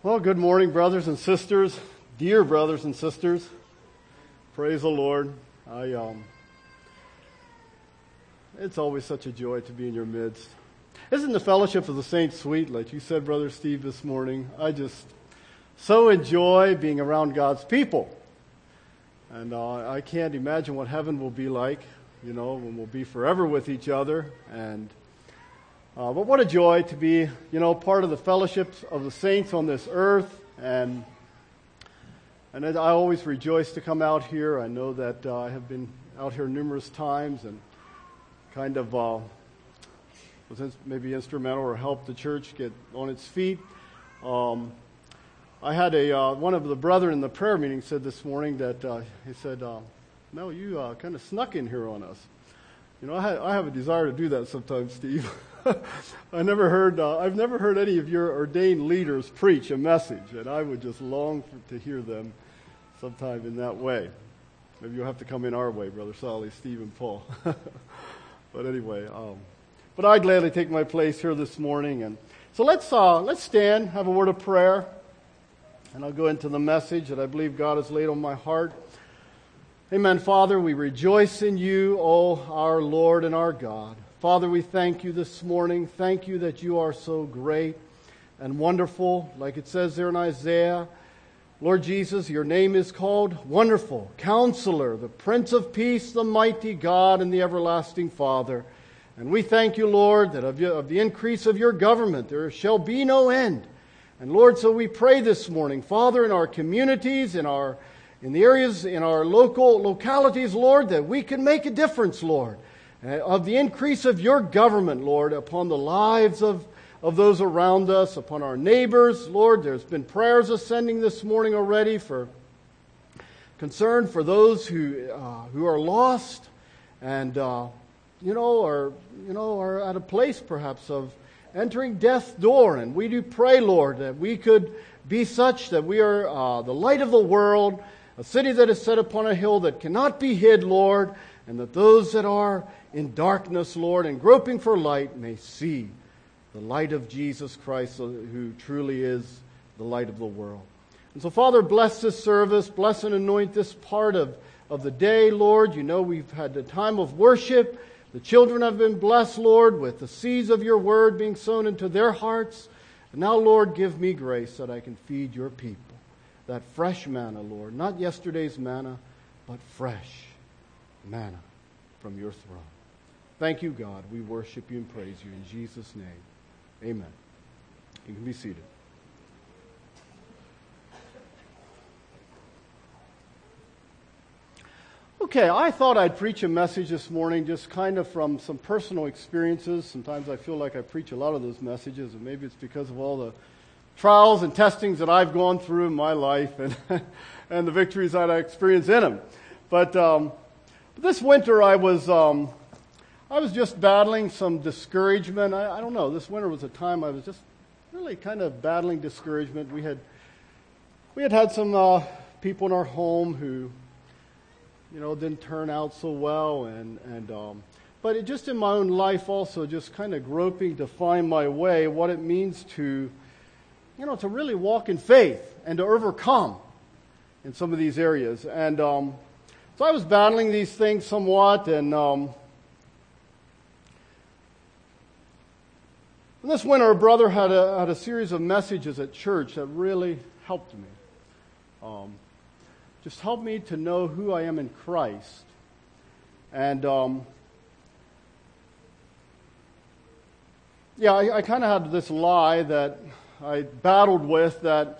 Well, good morning, brothers and sisters, dear brothers and sisters. Praise the Lord. It's always such a joy to be in your midst. Isn't the fellowship of the saints sweet, like you said, Brother Steve, this morning? I just so enjoy being around God's people. And I can't imagine what heaven will be like, when we'll be forever with each other. But what a joy to be, part of the fellowship of the saints on this earth. And I always rejoice to come out here. I know that I have been out here numerous times and kind of was maybe instrumental or helped the church get on its feet. I had one of the brethren in the prayer meeting said this morning that he said, "No, you kind of snuck in here on us." I have a desire to do that sometimes, Steve. I've never heard any of your ordained leaders preach a message, and I would just long to hear them sometime in that way. Maybe you'll have to come in our way, Brother Solly, Steve, and Paul. But anyway, but I gladly take my place here this morning, and so let's stand, have a word of prayer, and I'll go into the message that I believe God has laid on my heart. Amen. Father, we rejoice in you, O our Lord and our God. Father, we thank you this morning. Thank you that you are so great and wonderful, like it says there in Isaiah. Lord Jesus, your name is called Wonderful, Counselor, the Prince of Peace, the Mighty God, and the Everlasting Father. And we thank you, Lord, that of the increase of your government there shall be no end. And Lord, so we pray this morning, Father, in our communities, in the areas, in our localities, Lord, that we can make a difference, Lord, of the increase of your government, Lord, upon the lives of those around us, upon our neighbors. Lord, there's been prayers ascending this morning already for concern for those who are lost and are at a place perhaps of entering death's door. And we do pray, Lord, that we could be such that we are the light of the world, a city that is set upon a hill that cannot be hid, Lord, and that those that are in darkness, Lord, and groping for light may see the light of Jesus Christ, who truly is the light of the world. And so, Father, bless this service, bless and anoint this part of the day, Lord. We've had a time of worship. The children have been blessed, Lord, with the seeds of your word being sown into their hearts. And now, Lord, give me grace that I can feed your people. That fresh manna, Lord, not yesterday's manna, but fresh manna from your throne. Thank you, God. We worship you and praise you in Jesus' name. Amen. You can be seated. Okay, I thought I'd preach a message this morning just kind of from some personal experiences. Sometimes I feel like I preach a lot of those messages, and maybe it's because of all the trials and testings that I've gone through in my life and and the victories that I experienced in them. But this winter I was just battling some discouragement. I don't know. This winter was a time I was just really kind of battling discouragement. We had some people in our home who didn't turn out so well, but just in my own life also, just kind of groping to find my way, what it means to really walk in faith and to overcome in some of these areas. And so I was battling these things somewhat, and this winter, a brother had a series of messages at church that really helped me. Just helped me to know who I am in Christ. And I kind of had this lie that I battled with, that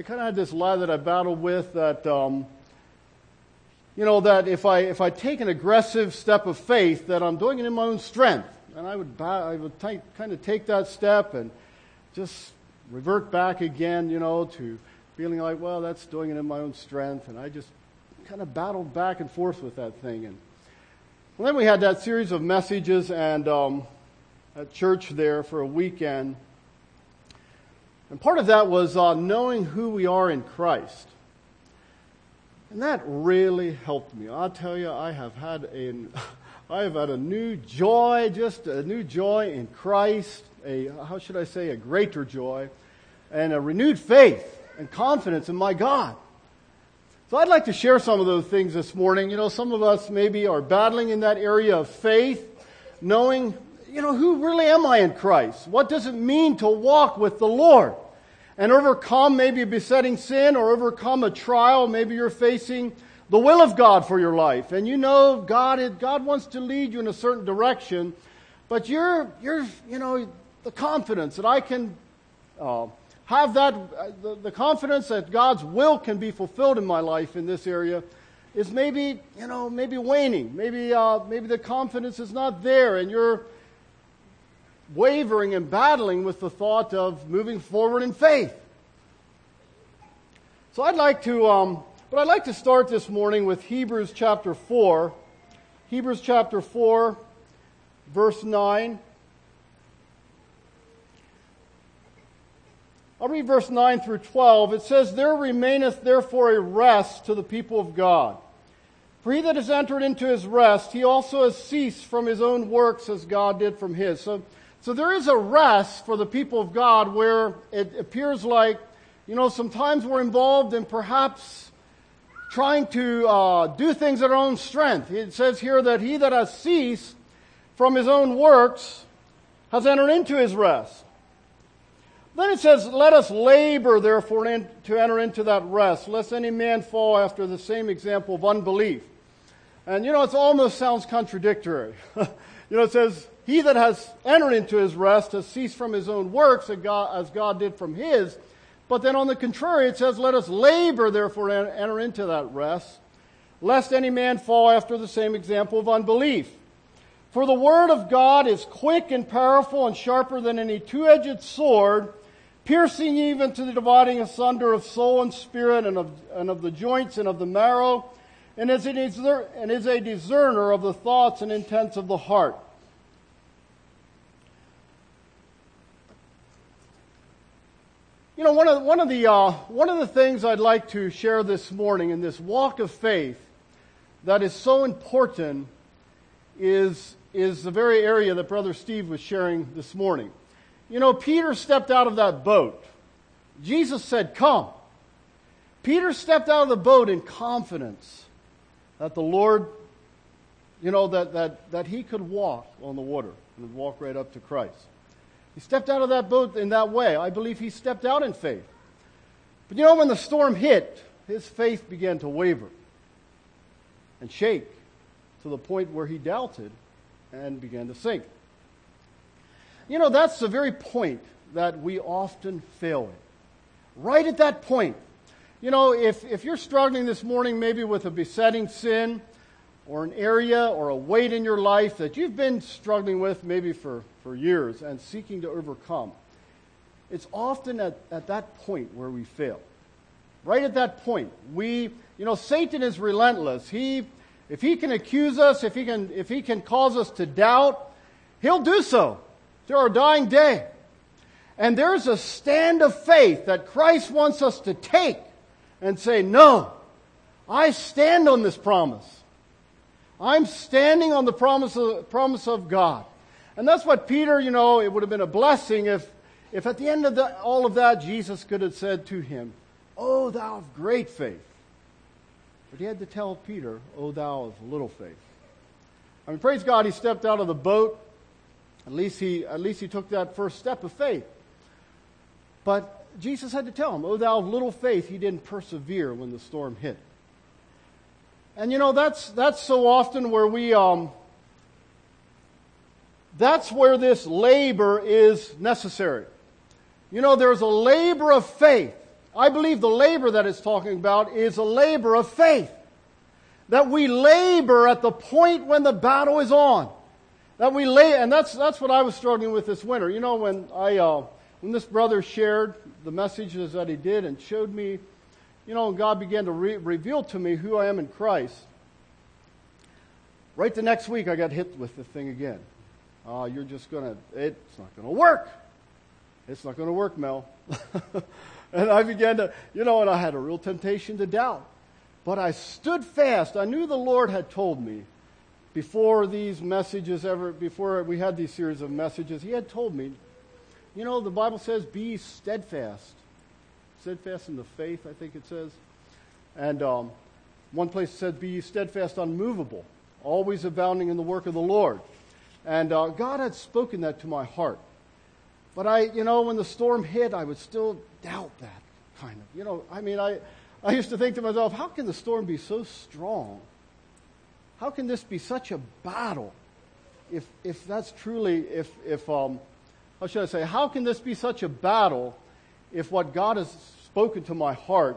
if I take an aggressive step of faith, that I'm doing it in my own strength. And I would kind of take that step and just revert back again, to feeling like, well, that's doing it in my own strength. And I just kind of battled back and forth with that thing. And then we had that series of messages and at church there for a weekend. And part of that was knowing who we are in Christ. And that really helped me. I'll tell you, I have had a new joy, just a new joy in Christ, a greater joy. and a renewed faith and confidence in my God. So I'd like to share some of those things this morning. You know, some of us maybe are battling in that area of faith, knowing, who really am I in Christ? What does it mean to walk with the Lord? And overcome maybe a besetting sin or overcome a trial. Maybe you're facing the will of God for your life. And God wants to lead you in a certain direction. But you're the confidence that I can have the confidence that God's will can be fulfilled in my life in this area is maybe waning. Maybe the confidence is not there, and you're wavering and battling with the thought of moving forward in faith. So I'd like to start this morning with Hebrews chapter 4. Hebrews chapter 4, verse 9. I'll read verse 9 through 12. It says, "There remaineth therefore a rest to the people of God. For he that has entered into his rest, he also has ceased from his own works as God did from his." So there is a rest for the people of God where it appears like, sometimes we're involved in perhaps trying to do things at our own strength. It says here that he that has ceased from his own works has entered into his rest. Then it says, "Let us labor, therefore, to enter into that rest, lest any man fall after the same example of unbelief." And, it almost sounds contradictory. It says, "He that has entered into his rest has ceased from his own works as God did from his." But then on the contrary, it says, "Let us labor, therefore, and enter into that rest, lest any man fall after the same example of unbelief. For the word of God is quick and powerful and sharper than any two-edged sword, piercing even to the dividing asunder of soul and spirit and of the joints and of the marrow, and is a discerner of the thoughts and intents of the heart." One of the things I'd like to share this morning in this walk of faith that is so important is the very area that Brother Steve was sharing this morning. Peter stepped out of that boat. Jesus said, "Come." Peter stepped out of the boat in confidence that the Lord, that he could walk on the water and walk right up to Christ. He stepped out of that boat in that way. I believe he stepped out in faith. But when the storm hit, his faith began to waver and shake to the point where he doubted and began to sink. That's the very point that we often fail at. Right at that point. If you're struggling this morning maybe with a besetting sin or an area or a weight in your life that you've been struggling with maybe for years and seeking to overcome, it's often at that point where we fail. Right at that point. Satan is relentless. If he can accuse us, if he can cause us to doubt, he'll do so to our dying day. And there's a stand of faith that Christ wants us to take and say, "No, I stand on this promise. I'm standing on the promise of God." And that's what Peter, it would have been a blessing if at the end of all of that, Jesus could have said to him, "Oh, thou of great faith." But he had to tell Peter, "Oh, thou of little faith." Praise God, he stepped out of the boat. At least he took that first step of faith. But Jesus had to tell him, "Oh, thou of little faith." He didn't persevere when the storm hit. And that's so often where that's where this labor is necessary. There's a labor of faith. I believe the labor that it's talking about is a labor of faith. That we labor at the point when the battle is on. And that's what I was struggling with this winter. When this brother shared the messages that he did and showed me, God began to reveal to me who I am in Christ. Right the next week, I got hit with the thing again. It's not going to work. It's not going to work, Mel. And I began to, and I had a real temptation to doubt. But I stood fast. I knew the Lord had told me before before we had these series of messages, He had told me, the Bible says, be steadfast, steadfast in the faith, I think it says. And one place it said, be ye steadfast, unmovable, always abounding in the work of the Lord. And God had spoken that to my heart. But when the storm hit, I would still doubt that, kind of. I used to think to myself, how can the storm be so strong? How can this be such a battle? If that's truly, how should I say, how can this be such a battle if what God has spoken to my heart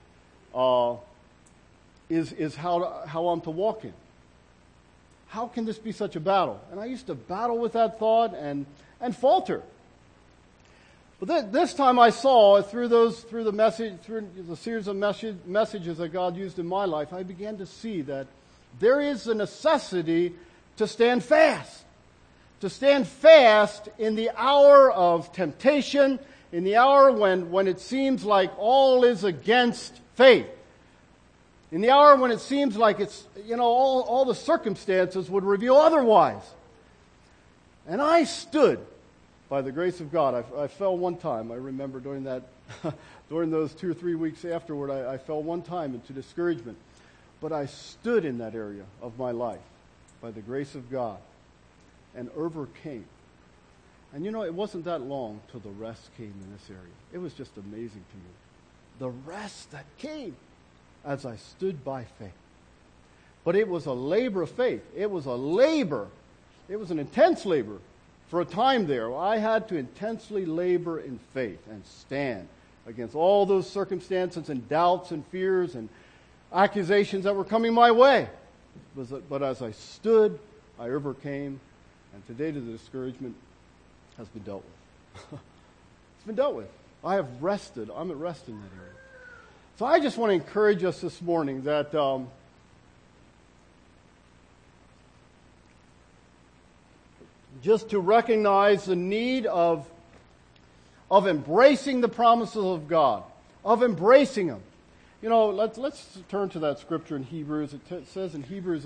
is how I'm to walk in? How can this be such a battle? And I used to battle with that thought and falter. But this time I saw through the series of messages that God used in my life, I began to see that there is a necessity to stand fast. To stand fast in the hour of temptation, in the hour when it seems like all is against faith. In the hour when it seems like it's, all the circumstances would reveal otherwise. And I stood, by the grace of God. I fell one time. I remember during those 2 or 3 weeks afterward, I fell one time into discouragement. But I stood in that area of my life, by the grace of God, and overcame. And it wasn't that long till the rest came in this area. It was just amazing to me. The rest that came as I stood by faith. But it was a labor of faith. It was a labor. It was an intense labor. For a time there, I had to intensely labor in faith and stand against all those circumstances and doubts and fears and accusations that were coming my way. But as I stood, I overcame, and today the discouragement has been dealt with. It's been dealt with. I have rested. I'm at rest in that area. So I just want to encourage us this morning that just to recognize the need of embracing the promises of God, of embracing them. Let's turn to that scripture in Hebrews. It says in Hebrews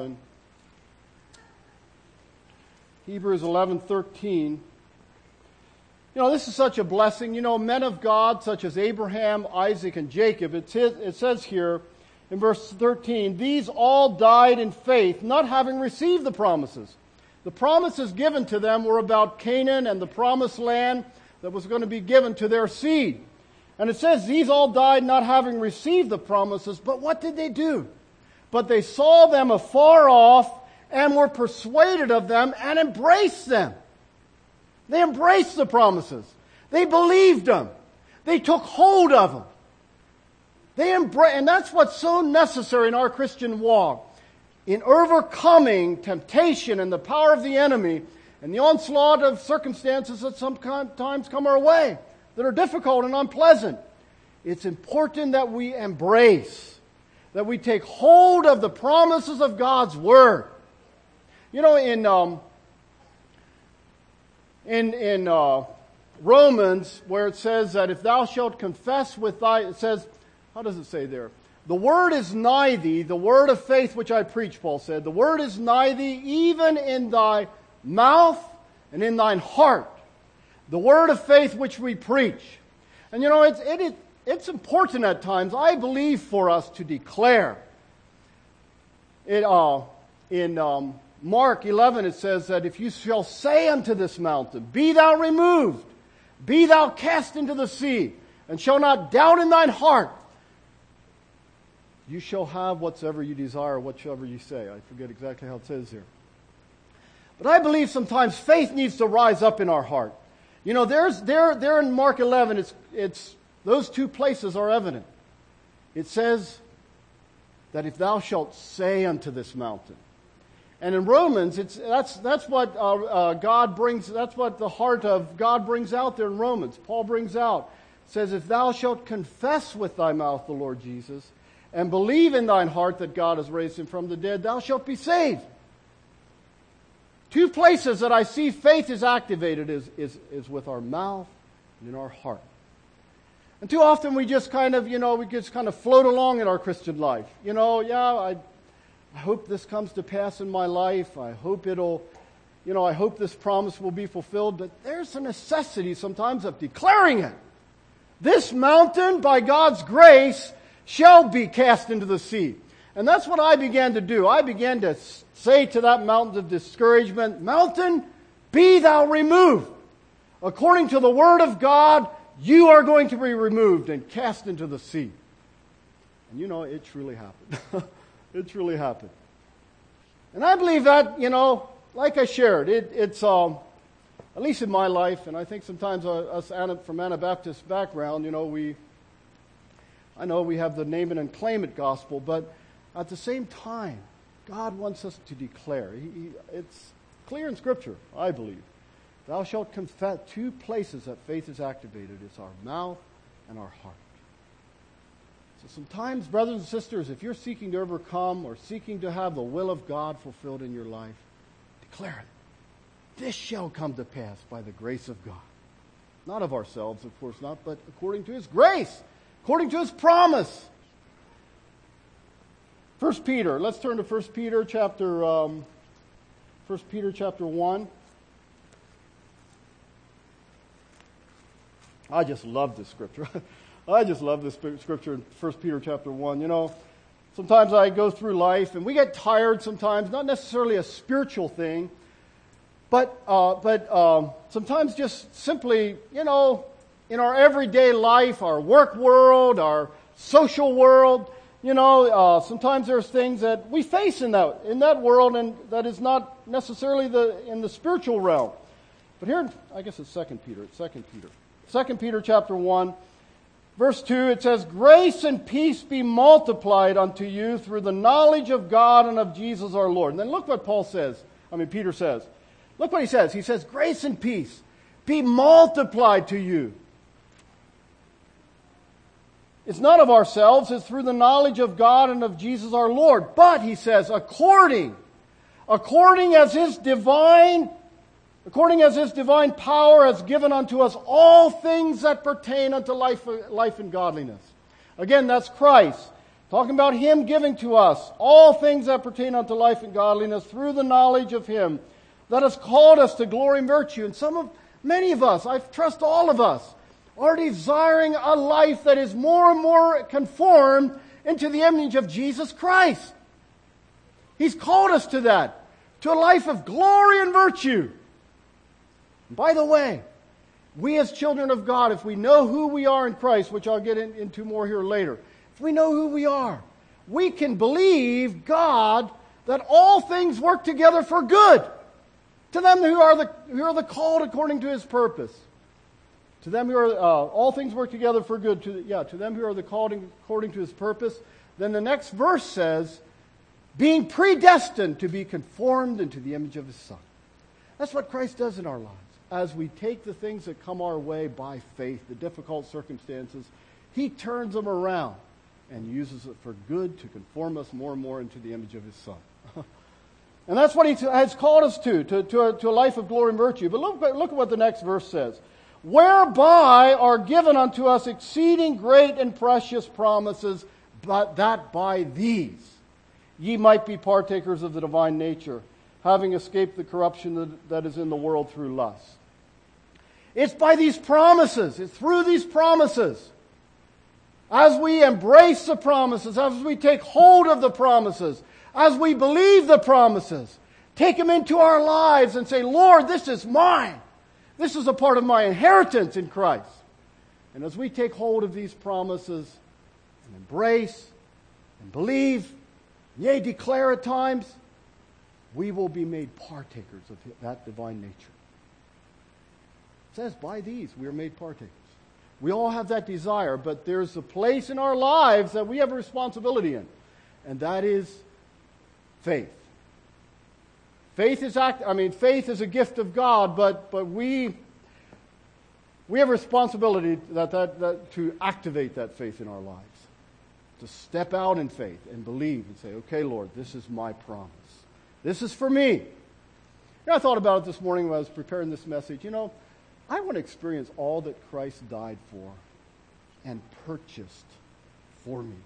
11:13. This is such a blessing. Men of God such as Abraham, Isaac, and Jacob. It says here in verse 13, these all died in faith, not having received the promises. The promises given to them were about Canaan and the promised land that was going to be given to their seed. And it says these all died not having received the promises, but what did they do? But they saw them afar off and were persuaded of them and embraced them. They embraced the promises. They believed them. They took hold of them. And that's what's so necessary in our Christian walk. In overcoming temptation and the power of the enemy and the onslaught of circumstances that sometimes come our way that are difficult and unpleasant, it's important that we embrace, that we take hold of the promises of God's Word. In Romans, where it says that if thou shalt confess with it says, how does it say there? The word is nigh thee, the word of faith which I preach, Paul said. The word is nigh thee, even in thy mouth and in thine heart. The word of faith which we preach. And it's important at times, I believe, for us to declare. In Mark 11 it says that if you shall say unto this mountain, be thou removed, be thou cast into the sea, and shall not doubt in thine heart, you shall have whatsoever you desire, whatsoever you say. I forget exactly how it says here. But I believe sometimes faith needs to rise up in our heart. There in Mark 11, it's those two places are evident. It says that if thou shalt say unto this mountain. And in Romans, that's what God brings. That's what the heart of God brings out there in Romans. Paul brings out. It says, if thou shalt confess with thy mouth the Lord Jesus, and believe in thine heart that God has raised him from the dead, thou shalt be saved. Two places that I see faith is activated is with our mouth and in our heart. And too often we just kind of float along in our Christian life. I hope this comes to pass in my life. I hope I hope this promise will be fulfilled. But there's a necessity sometimes of declaring it. This mountain, by God's grace, shall be cast into the sea. And that's what I began to do. I began to say to that mountain of discouragement, mountain, be thou removed. According to the Word of God, you are going to be removed and cast into the sea. And you know, it truly happened. It truly happened. And I believe that, like I shared, it's at least in my life, and I think sometimes us from Anabaptist background, I know we have the name it and claim it gospel, but at the same time, God wants us to declare. It's clear in Scripture, I believe. Thou shalt confess. Two places that faith is activated. It's our mouth and our heart. So sometimes, brothers and sisters, if you're seeking to overcome or seeking to have the will of God fulfilled in your life, declare it. This shall come to pass by the grace of God. Not of ourselves, of course not, but according to His grace, according to His promise. 1 Peter. Let's turn to 1 Peter chapter 1. I just love this scripture. I just love this scripture in 1 Peter chapter 1. Sometimes I go through life and we get tired sometimes, not necessarily a spiritual thing, but sometimes just simply, in our everyday life, our work world, our social world, sometimes there's things that we face in that world, and that is not necessarily in the spiritual realm. But here, I guess it's 2 Peter. It's 2 Peter. 2 Peter chapter 1, verse 2, it says, grace and peace be multiplied unto you through the knowledge of God and of Jesus our Lord. And then look what Peter says. Look what he says. He says, grace and peace be multiplied to you. It's not of ourselves, it's through the knowledge of God and of Jesus our Lord. But, he says, according as His divine power has given unto us all things that pertain unto life and godliness. Again, that's Christ. Talking about Him giving to us all things that pertain unto life and godliness through the knowledge of Him that has called us to glory and virtue. And many of us, I trust all of us, are desiring a life that is more and more conformed into the image of Jesus Christ. He's called us to that, to a life of glory and virtue. And by the way, we as children of God, if we know who we are in Christ, which I'll get into more here later, if we know who we are, we can believe God that all things work together for good to them who are the called according to His purpose. To them who are, all things work together for good. To them who are the called according to His purpose. Then the next verse says, being predestined to be conformed into the image of His Son. That's what Christ does in our lives. As we take the things that come our way by faith, the difficult circumstances, He turns them around and uses it for good to conform us more and more into the image of His Son. And that's what He has called us to a life of glory and virtue. But look at what the next verse says. Whereby are given unto us exceeding great and precious promises, but that by these ye might be partakers of the divine nature, having escaped the corruption that is in the world through lust. It's by these promises, it's through these promises. As we embrace the promises, as we take hold of the promises, as we believe the promises, take them into our lives and say, Lord, this is mine. This is a part of my inheritance in Christ. And as we take hold of these promises and embrace and believe, yea, declare at times, we will be made partakers of that divine nature. It says, by these we are made partakers. We all have that desire, but there's a place in our lives that we have a responsibility in, and that is faith. Faith is a gift of God, but we have a responsibility that to activate that faith in our lives, to step out in faith and believe and say, okay, Lord, this is my promise. This is for me. I thought about it this morning when I was preparing this message. I want to experience all that Christ died for and purchased for me.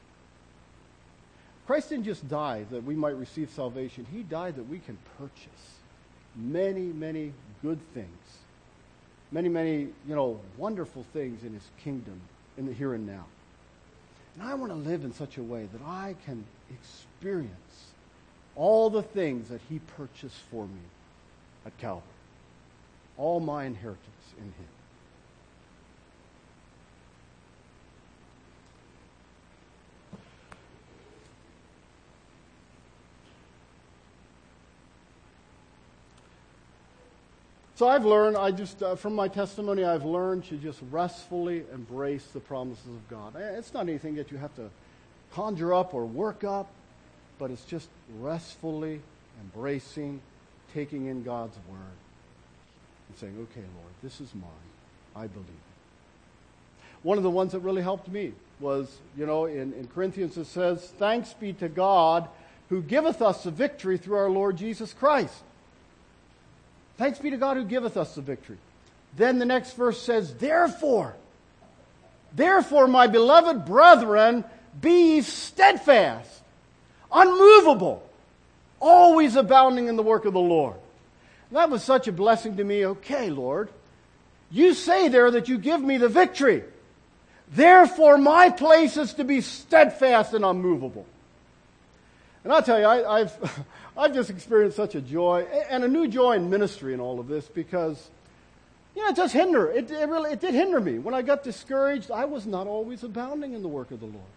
Christ didn't just die that we might receive salvation. He died that we can purchase many, many good things many, many, wonderful things in His kingdom in the here and now. And I want to live in such a way that I can experience all the things that He purchased for me at Calvary. All my inheritance in Him. So I've learned, from my testimony, I've learned to just restfully embrace the promises of God. It's not anything that you have to conjure up or work up, but it's just restfully embracing, taking in God's Word, and saying, okay, Lord, this is mine. I believe it. One of the ones that really helped me was, in Corinthians it says, thanks be to God who giveth us the victory through our Lord Jesus Christ. Thanks be to God who giveth us the victory. Then the next verse says, Therefore, my beloved brethren, be ye steadfast, unmovable, always abounding in the work of the Lord. That was such a blessing to me. Okay, Lord, you say there that you give me the victory. Therefore, my place is to be steadfast and unmovable. And I'll tell you, I've just experienced such a joy and a new joy in ministry in all of this because, it does hinder. It did hinder me. When I got discouraged, I was not always abounding in the work of the Lord.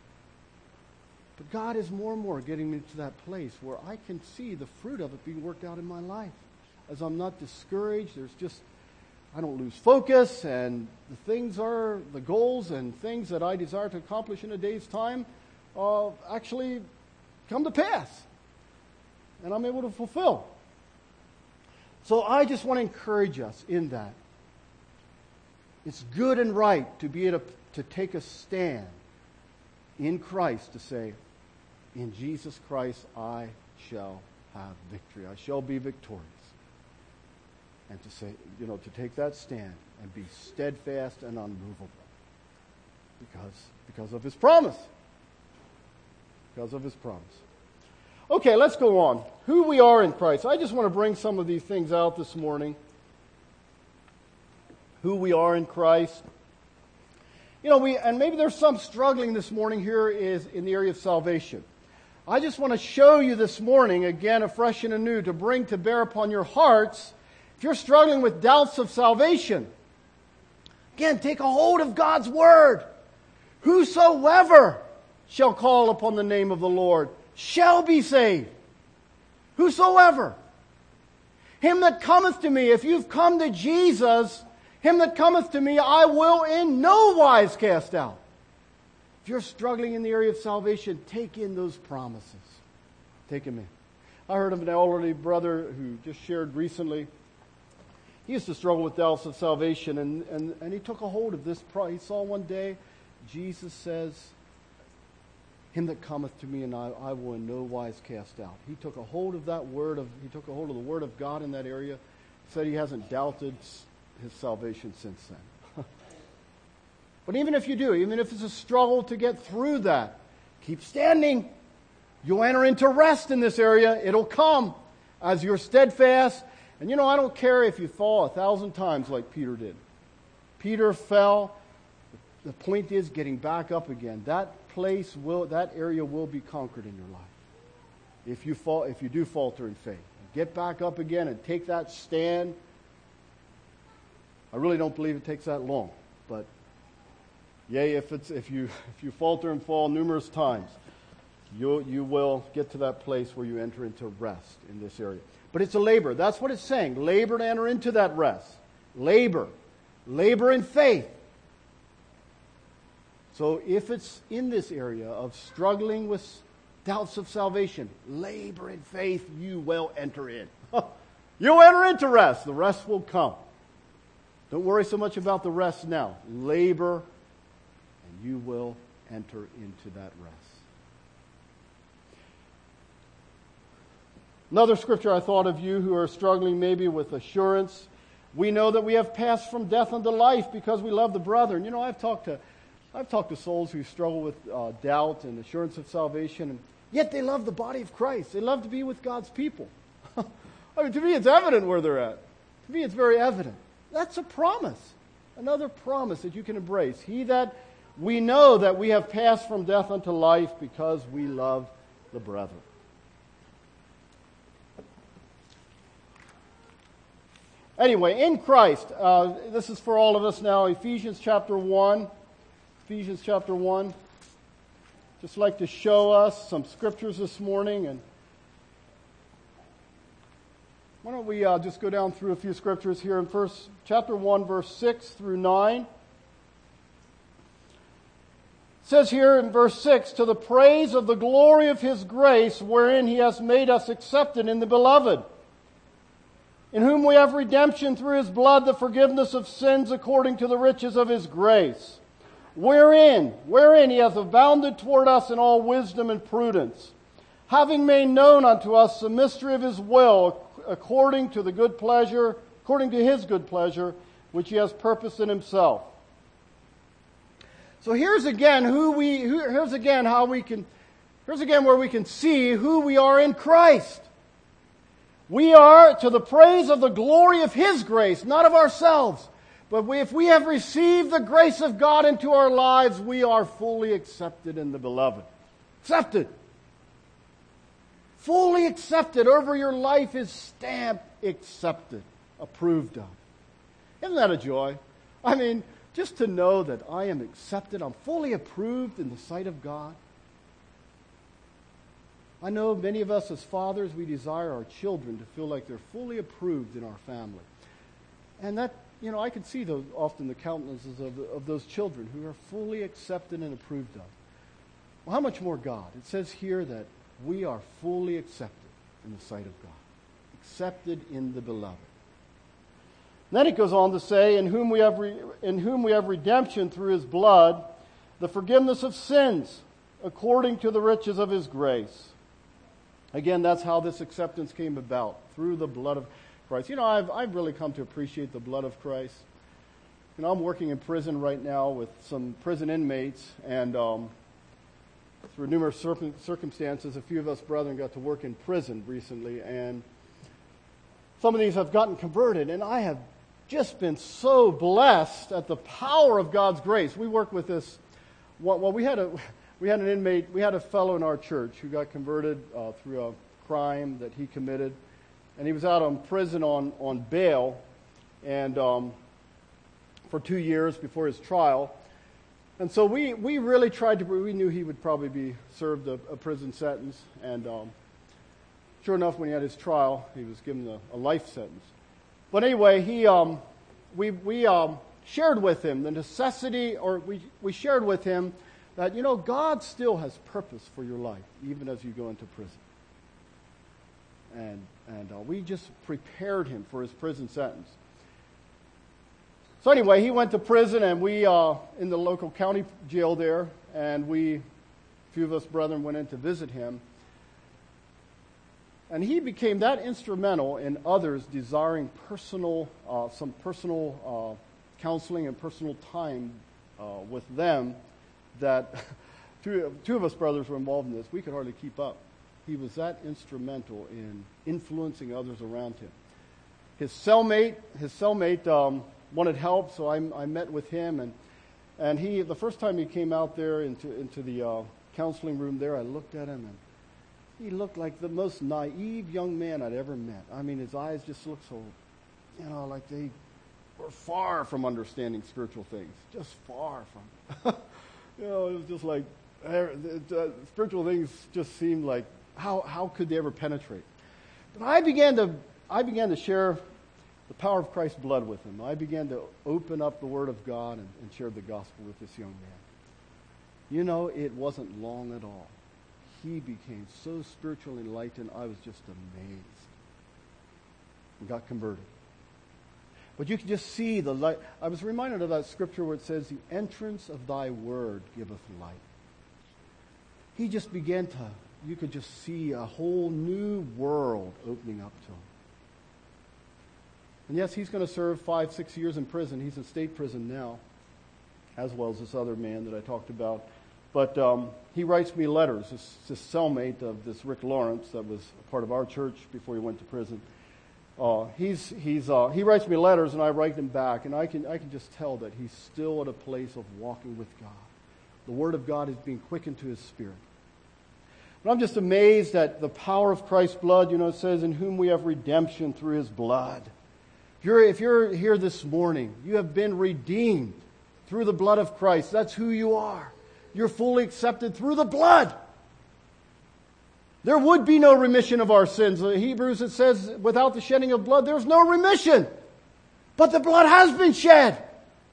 But God is more and more getting me to that place where I can see the fruit of it being worked out in my life. As I'm not discouraged, I don't lose focus, and the goals and things that I desire to accomplish in a day's time actually come to pass. And I'm able to fulfill. So I just want to encourage us in that. It's good and right to be able to take a stand in Christ to say, in Jesus Christ I shall have victory. I shall be victorious. And to say, to take that stand and be steadfast and unmovable. Because of His promise. Because of His promise. Okay, let's go on. Who we are in Christ. I just want to bring some of these things out this morning. Who we are in Christ. And maybe there's some struggling this morning here is in the area of salvation. I just want to show you this morning, again, afresh and anew, to bring to bear upon your hearts, if you're struggling with doubts of salvation, again, take a hold of God's Word. Whosoever shall call upon the name of the Lord shall be saved. Whosoever. Him that cometh to me, if you've come to Jesus, him that cometh to me, I will in no wise cast out. If you're struggling in the area of salvation, take in those promises. Take them in. I heard of an elderly brother who just shared recently. He used to struggle with doubts of salvation, and he took a hold of this. He saw one day, Jesus says, him that cometh to me, and I will in no wise cast out. He took a hold of that word. He took a hold of the Word of God in that area. Said he hasn't doubted his salvation since then. But even if you do, even if it's a struggle to get through that, keep standing. You'll enter into rest in this area. It'll come as you're steadfast. And I don't care if you fall 1,000 times like Peter did. Peter fell. The point is getting back up again. That area will be conquered in your life. If you do falter in faith, get back up again and take that stand. I really don't believe it takes that long, but yea, if you falter and fall numerous times, you will get to that place where you enter into rest in this area. But it's a labor. That's what it's saying. Labor to enter into that rest. Labor in faith. So if it's in this area of struggling with doubts of salvation, labor in faith, you will enter in. You'll enter into rest. The rest will come. Don't worry so much about the rest now. Labor, and you will enter into that rest. Another scripture I thought of you who are struggling maybe with assurance. We know that we have passed from death unto life because we love the brethren. I've talked to souls who struggle with doubt and assurance of salvation, and yet they love the body of Christ. They love to be with God's people. To me, it's evident where they're at. To me, it's very evident. That's a promise. Another promise that you can embrace. He that we know that we have passed from death unto life because we love the brethren. Anyway, in Christ, this is for all of us now, Ephesians chapter 1. Ephesians chapter 1. Just like to show us some scriptures this morning. And why don't we just go down through a few scriptures here in chapter 1, verse 6 through 9. It says here in verse 6, to the praise of the glory of His grace, wherein He has made us accepted in the Beloved, in whom we have redemption through His blood, the forgiveness of sins according to the riches of His grace, wherein He hath abounded toward us in all wisdom and prudence, having made known unto us the mystery of His will, according to His good pleasure, which He has purposed in Himself. So here's again where we can see who we are in Christ. We are to the praise of the glory of His grace, not of ourselves. But if we have received the grace of God into our lives, we are fully accepted in the Beloved. Accepted. Fully accepted. Over your life is stamped accepted, approved of. Isn't that a joy? I mean, just to know that I am accepted, I'm fully approved in the sight of God. I know many of us as fathers, we desire our children to feel like they're fully approved in our family. And that, I can see those often the countenances of those children who are fully accepted and approved of. Well, how much more God? It says here that we are fully accepted in the sight of God. Accepted in the Beloved. Then it goes on to say, in whom we have redemption through His blood, the forgiveness of sins, according to the riches of His grace. Again, that's how this acceptance came about, through the blood of Christ. I've really come to appreciate the blood of Christ. I'm working in prison right now with some prison inmates, and through numerous circumstances, a few of us brethren got to work in prison recently, and some of these have gotten converted, and I have just been so blessed at the power of God's grace. We work with this. Well, we had an inmate. We had a fellow in our church who got converted through a crime that he committed, and he was out on prison on bail, and for 2 years before his trial. And so we really tried to. We knew he would probably be served a prison sentence, and sure enough, when he had his trial, he was given a life sentence. But anyway, we shared with him the necessity, or we shared with him that, God still has purpose for your life, even as you go into prison. And we just prepared him for his prison sentence. So anyway, he went to prison, and we, in the local county jail there, and a few of us brethren went in to visit him. And he became that instrumental in others desiring some personal counseling and personal time with them, that two of us brothers were involved in this. We could hardly keep up. He was that instrumental in influencing others around him. His cellmate wanted help, so I met with him, and he, the first time he came out there into the counseling room there, I looked at him, and he looked like the most naive young man I'd ever met. I mean, his eyes just looked so, like they were far from understanding spiritual things. Just far from. It was just like, spiritual things just seemed like, how could they ever penetrate? But I began to share the power of Christ's blood with him. I began to open up the Word of God and share the gospel with this young man. It wasn't long at all. He became so spiritually enlightened, I was just amazed. And got converted. But you could just see the light. I was reminded of that scripture where it says, the entrance of thy word giveth light. He just began you could just see a whole new world opening up to him. And yes, he's going to serve 5-6 years in prison. He's in state prison now, as well as this other man that I talked about. But he writes me letters. This cellmate of this Rick Lawrence that was a part of our church before he went to prison. he writes me letters and I write them back, and I can just tell that he's still at a place of walking with God. The Word of God is being quickened to his spirit. But I'm just amazed at the power of Christ's blood. It says, in whom we have redemption through his blood. If you're here this morning, you have been redeemed through the blood of Christ. That's who you are. You're fully accepted through the blood. There would be no remission of our sins. In Hebrews it says, without the shedding of blood, there's no remission. But the blood has been shed.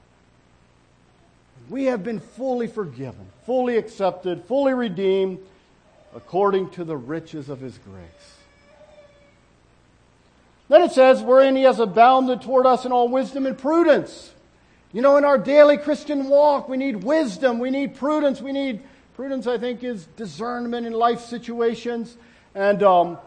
We have been fully forgiven, fully accepted, fully redeemed, according to the riches of his grace. Then it says, wherein he has abounded toward us in all wisdom and prudence. In our daily Christian walk, we need wisdom, we need prudence. Prudence, I think, is discernment in life situations. And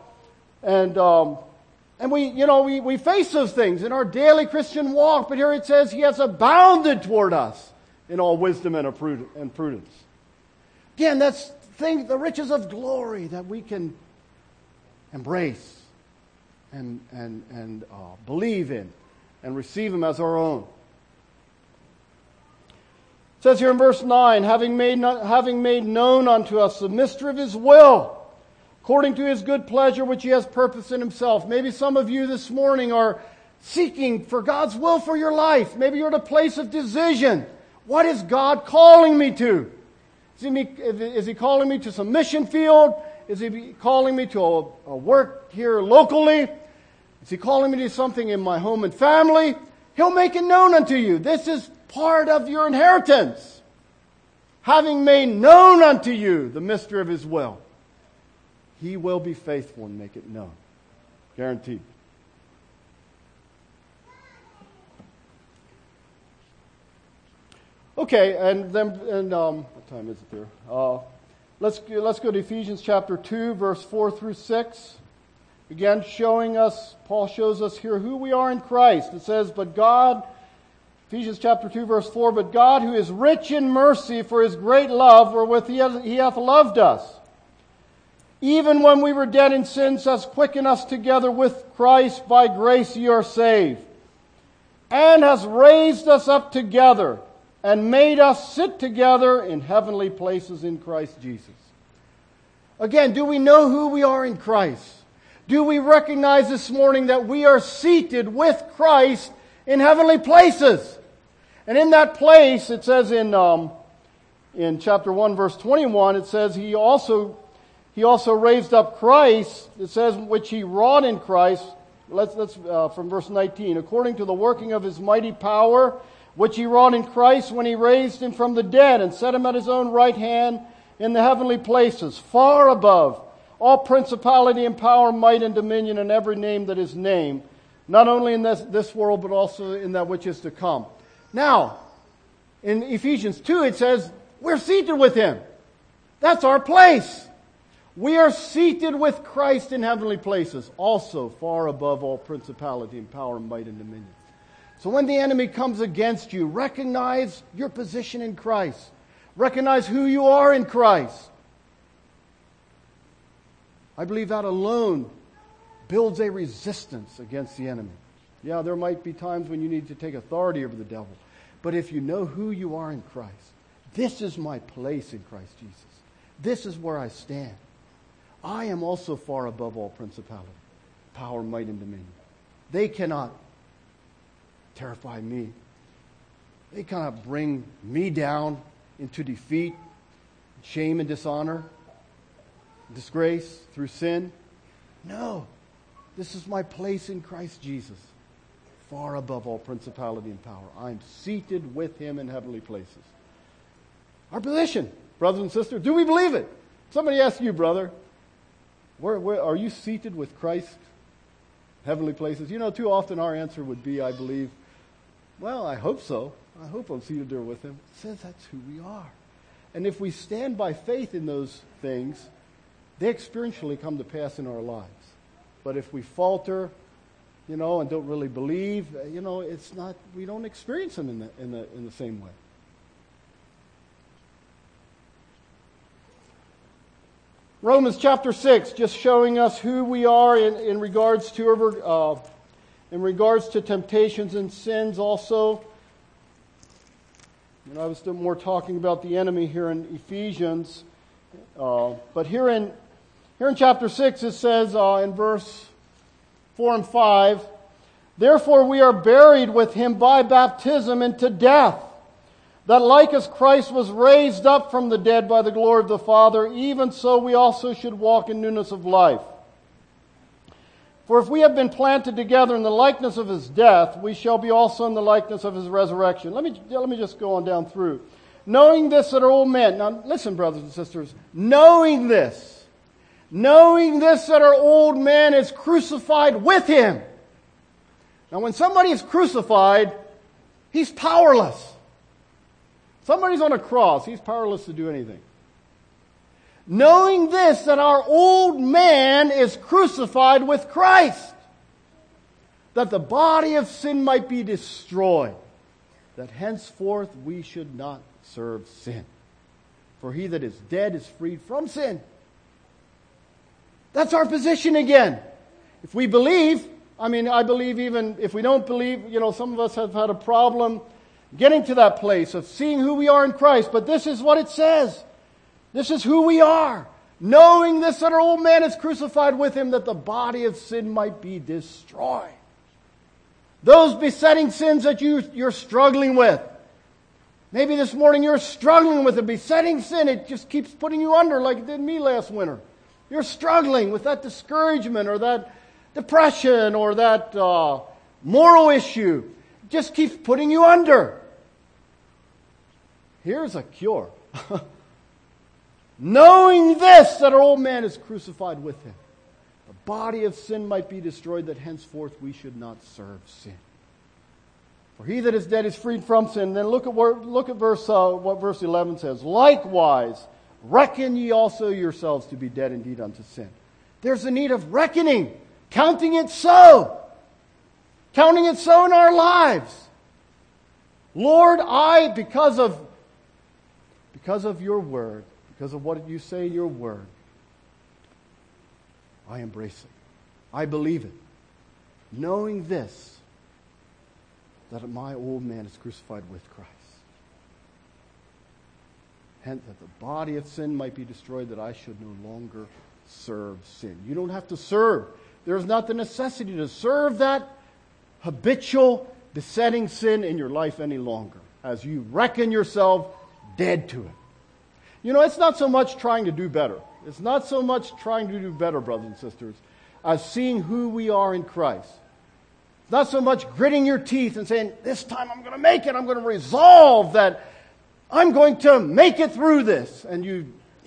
we face those things in our daily Christian walk. But here it says, he has abounded toward us in all wisdom and prudence. Again, that's the riches of glory that we can embrace and believe in and receive him as our own. It says here in verse 9, having made known unto us the mystery of his will, according to his good pleasure which he has purposed in himself. Maybe some of you this morning are seeking for God's will for your life. Maybe you're at a place of decision. What is God calling me to? Is he calling me to some mission field? Is he calling me to a work here locally? Is he calling me to something in my home and family? He'll make it known unto you. This is part of your inheritance. Having made known unto you the mystery of his will, he will be faithful and make it known. Guaranteed. Okay, what time is it there? Let's go to Ephesians chapter 2, verse 4 through 6. Again, Paul shows us here who we are in Christ. It says, but God, Ephesians chapter 2, verse 4, but God, who is rich in mercy for his great love, wherewith he hath loved us, even when we were dead in sins, hath quickened us together with Christ. By grace ye are saved, and has raised us up together, and made us sit together in heavenly places in Christ Jesus. Again, do we know who we are in Christ? Do we recognize this morning that we are seated with Christ in heavenly places? And in that place, it says in chapter 1, verse 21, it says he also raised up Christ. It says which he wrought in Christ. Let's from verse 19. According to the working of his mighty power, which he wrought in Christ when he raised him from the dead and set him at his own right hand in the heavenly places, far above all principality and power, might and dominion, and every name that is named, not only in this world, but also in that which is to come. Now, in Ephesians 2, it says, we're seated with him. That's our place. We are seated with Christ in heavenly places, also far above all principality and power, might and dominion. So when the enemy comes against you, recognize your position in Christ. Recognize who you are in Christ. I believe that alone builds a resistance against the enemy. Yeah, there might be times when you need to take authority over the devil. But if you know who you are in Christ, this is my place in Christ Jesus. This is where I stand. I am also far above all principality, power, might, and dominion. They cannot terrify me. They cannot bring me down into defeat, shame, and dishonor, disgrace through sin. No. This is my place in Christ Jesus, far above all principality and power. I'm seated with him in heavenly places. Our position, brothers and sisters, do we believe it? Somebody asks you, brother, where are you seated with Christ? Heavenly places. Too often our answer would be, I believe, well, I hope so. I hope I'm seated there with him. It says that's who we are. And if we stand by faith in those things, they experientially come to pass in our lives. But if we falter, and don't really believe, it's not. We don't experience them in the same way. Romans chapter 6, just showing us who we are in regards to in regards to temptations and sins also. I was still more talking about the enemy here in Ephesians. But here in chapter 6 it says in verse 4 and 5, "Therefore we are buried with him by baptism into death, that like as Christ was raised up from the dead by the glory of the Father, even so we also should walk in newness of life. For if we have been planted together in the likeness of his death, we shall be also in the likeness of his resurrection." Let me just go on down through. "Knowing this that our old man," now listen, brothers and sisters, knowing this that our old man is crucified with him. Now when somebody is crucified, he's powerless. Somebody's on a cross, he's powerless to do anything. "Knowing this, that our old man is crucified with Christ, that the body of sin might be destroyed, that henceforth we should not serve sin. For he that is dead is freed from sin." That's our position again. If we believe, I believe even if we don't believe, some of us have had a problem getting to that place of seeing who we are in Christ. But this is what it says. This is who we are. "Knowing this, that our old man is crucified with him, that the body of sin might be destroyed." Those besetting sins that you're struggling with. Maybe this morning you're struggling with a besetting sin. It just keeps putting you under like it did me last winter. You're struggling with that discouragement or that depression or that moral issue. It just keeps putting you under. Here's a cure. "Knowing this, that our old man is crucified with him, the body of sin might be destroyed, that henceforth we should not serve sin. For he that is dead is freed from sin." Then look at what verse 11 says. "Likewise, reckon ye also yourselves to be dead indeed unto sin." There's a need of reckoning, counting it so in our lives. "Lord, because of your word, because of what you say in your word, I embrace it. I believe it. Knowing this, that my old man is crucified with Christ. Hence, that the body of sin might be destroyed, that I should no longer serve sin." You don't have to serve. There's not the necessity to serve that habitual, besetting sin in your life any longer, as you reckon yourself dead to it. It's not so much trying to do better. It's not so much trying to do better, brothers and sisters, as seeing who we are in Christ. It's not so much gritting your teeth and saying, "This time I'm going to make it. I'm going to resolve that I'm going to make it through this." And you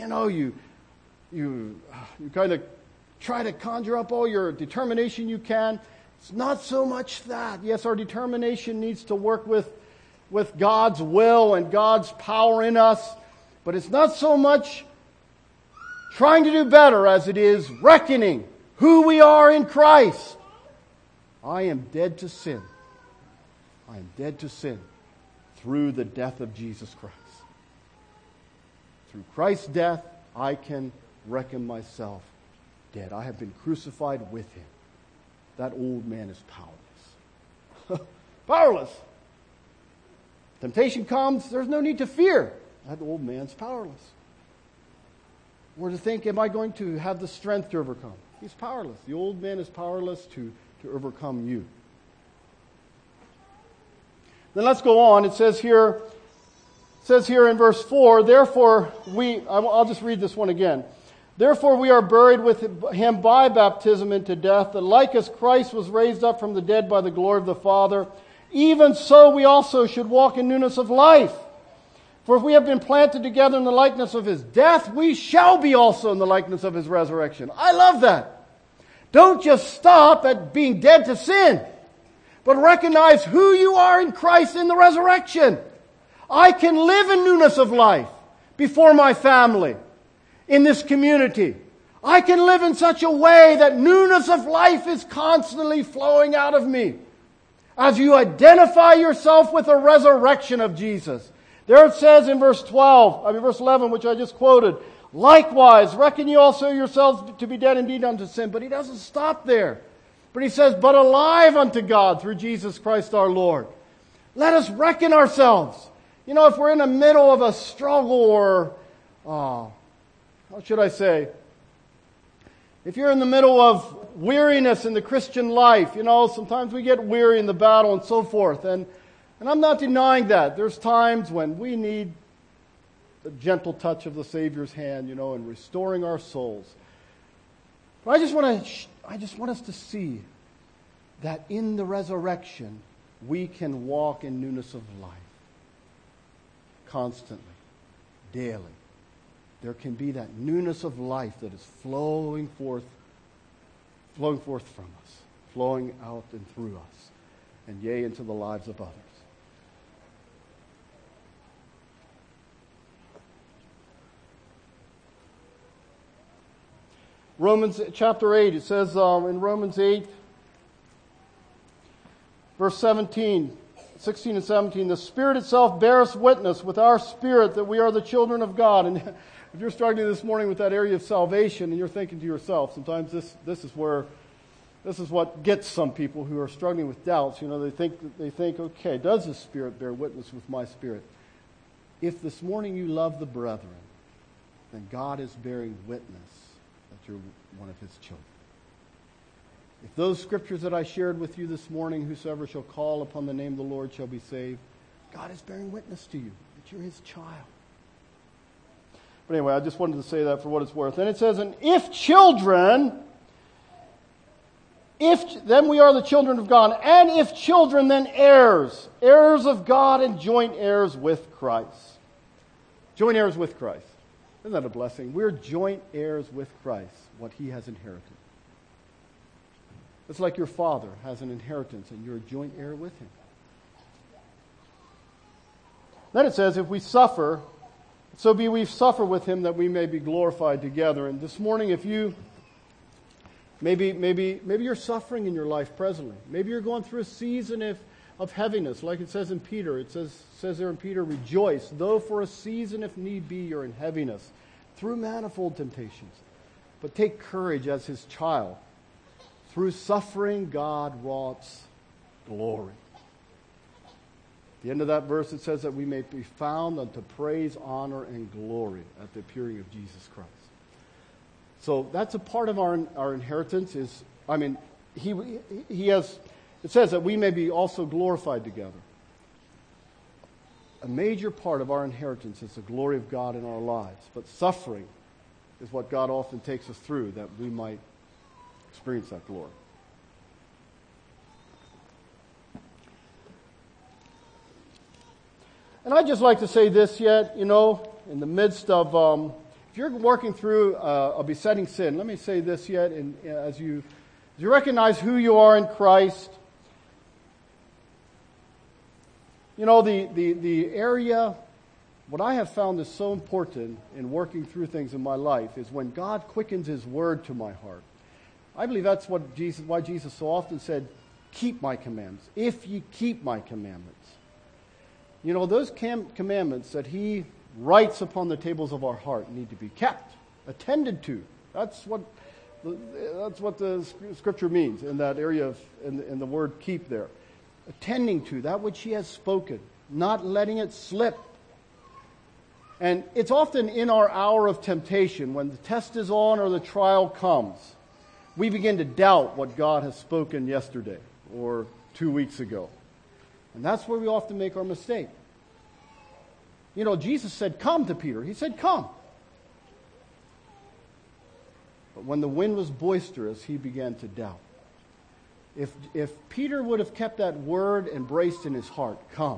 kind of try to conjure up all your determination you can. It's not so much that. Yes, our determination needs to work with God's will and God's power in us. But it's not so much trying to do better as it is reckoning who we are in Christ. I am dead to sin. I am dead to sin through the death of Jesus Christ. Through Christ's death, I can reckon myself dead. I have been crucified with him. That old man is powerless. Powerless. Temptation comes, there's no need to fear. That old man's powerless. Or to think, am I going to have the strength to overcome? He's powerless. The old man is powerless to overcome you. Then let's go on. It says here in verse 4, "Therefore I'll just read this one again. "Therefore we are buried with him by baptism into death, that like as Christ was raised up from the dead by the glory of the Father, even so we also should walk in newness of life. For if we have been planted together in the likeness of his death, we shall be also in the likeness of his resurrection." I love that. Don't just stop at being dead to sin, but recognize who you are in Christ in the resurrection. I can live in newness of life before my family, in this community. I can live in such a way that newness of life is constantly flowing out of me. As you identify yourself with the resurrection of Jesus. There it says in verse 11, which I just quoted, "Likewise, reckon you also yourselves to be dead indeed unto sin." But he doesn't stop there. But he says, but alive unto God through Jesus Christ our Lord. Let us reckon ourselves. If we're in the middle of a struggle or, how should I say, if you're in the middle of weariness in the Christian life, sometimes we get weary in the battle and so forth. And I'm not denying that. There's times when we need the gentle touch of the Savior's hand, in restoring our souls. But I just want us to see that in the resurrection, we can walk in newness of life. Constantly, daily. There can be that newness of life that is flowing forth from us, flowing out and through us, and yea, into the lives of others. Romans chapter 8, it says in Romans 8, verse 16 and 17, the Spirit itself bears witness with our spirit that we are the children of God. And if you're struggling this morning with that area of salvation and you're thinking to yourself, sometimes this is what gets some people who are struggling with doubts. They think, okay, does the Spirit bear witness with my spirit? If this morning you love the brethren, then God is bearing witness that you're one of His children. If those scriptures that I shared with you this morning, whosoever shall call upon the name of the Lord shall be saved, God is bearing witness to you that you're His child. But anyway, I just wanted to say that for what it's worth. And it says, and if children, then we are the children of God. And if children, then heirs, heirs of God and joint heirs with Christ. Joint heirs with Christ. Isn't that a blessing? We're joint heirs with Christ, what He has inherited. It's like your father has an inheritance and you're a joint heir with him. Then it says, if we suffer, so be we suffer with him that we may be glorified together. And this morning, if you, maybe you're suffering in your life presently. Maybe you're going through a season of heaviness, like it says in Peter. It says there in Peter, rejoice, though for a season, if need be, you're in heaviness, through manifold temptations. But take courage as His child. Through suffering, God wrought glory. At the end of that verse, it says that we may be found unto praise, honor, and glory at the appearing of Jesus Christ. So that's a part of our inheritance. He has. It says that we may be also glorified together. A major part of our inheritance is the glory of God in our lives. But suffering is what God often takes us through, that we might experience that glory. And I'd just like to say this yet, in the midst of, if you're working through a besetting sin, let me say this yet, as you recognize who you are in Christ, the area, what I have found is so important in working through things in my life is when God quickens His word to my heart. I believe that's why Jesus so often said, keep my commandments, if ye keep my commandments. Those commandments that He writes upon the tables of our heart need to be kept, attended to. That's what the Scripture means in that area in the word keep there. Attending to that which He has spoken, not letting it slip. And it's often in our hour of temptation, when the test is on or the trial comes, we begin to doubt what God has spoken yesterday or 2 weeks ago. And that's where we often make our mistake. Jesus said, come to Peter. He said, come. But when the wind was boisterous, he began to doubt. If Peter would have kept that word embraced in his heart, come,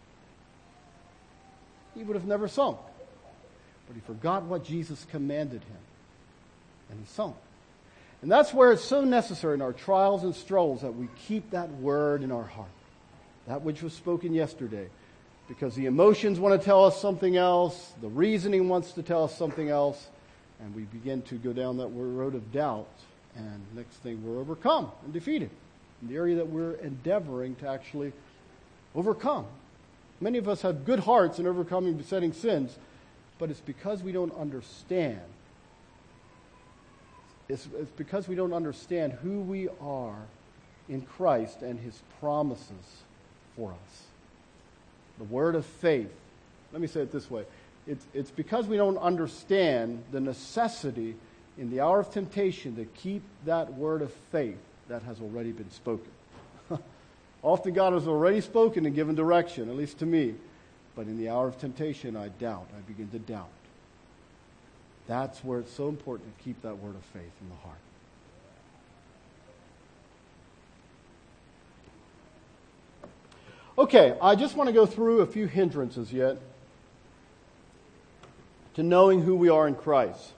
he would have never sunk. But he forgot what Jesus commanded him, and he sunk. And that's where it's so necessary in our trials and struggles that we keep that word in our heart, that which was spoken yesterday. Because the emotions want to tell us something else, the reasoning wants to tell us something else, and we begin to go down that road of doubt, and next thing we're overcome and defeated in the area that we're endeavoring to actually overcome. Many of us have good hearts in overcoming besetting sins, but it's because we don't understand. It's because we don't understand who we are in Christ and His promises for us. The word of faith. Let me say it this way. It's because we don't understand the necessity in the hour of temptation to keep that word of faith that has already been spoken. Often God has already spoken and given direction, at least to me. But in the hour of temptation, I doubt. I begin to doubt. That's where it's so important to keep that word of faith in the heart. Okay, I just want to go through a few hindrances yet to knowing who we are in Christ.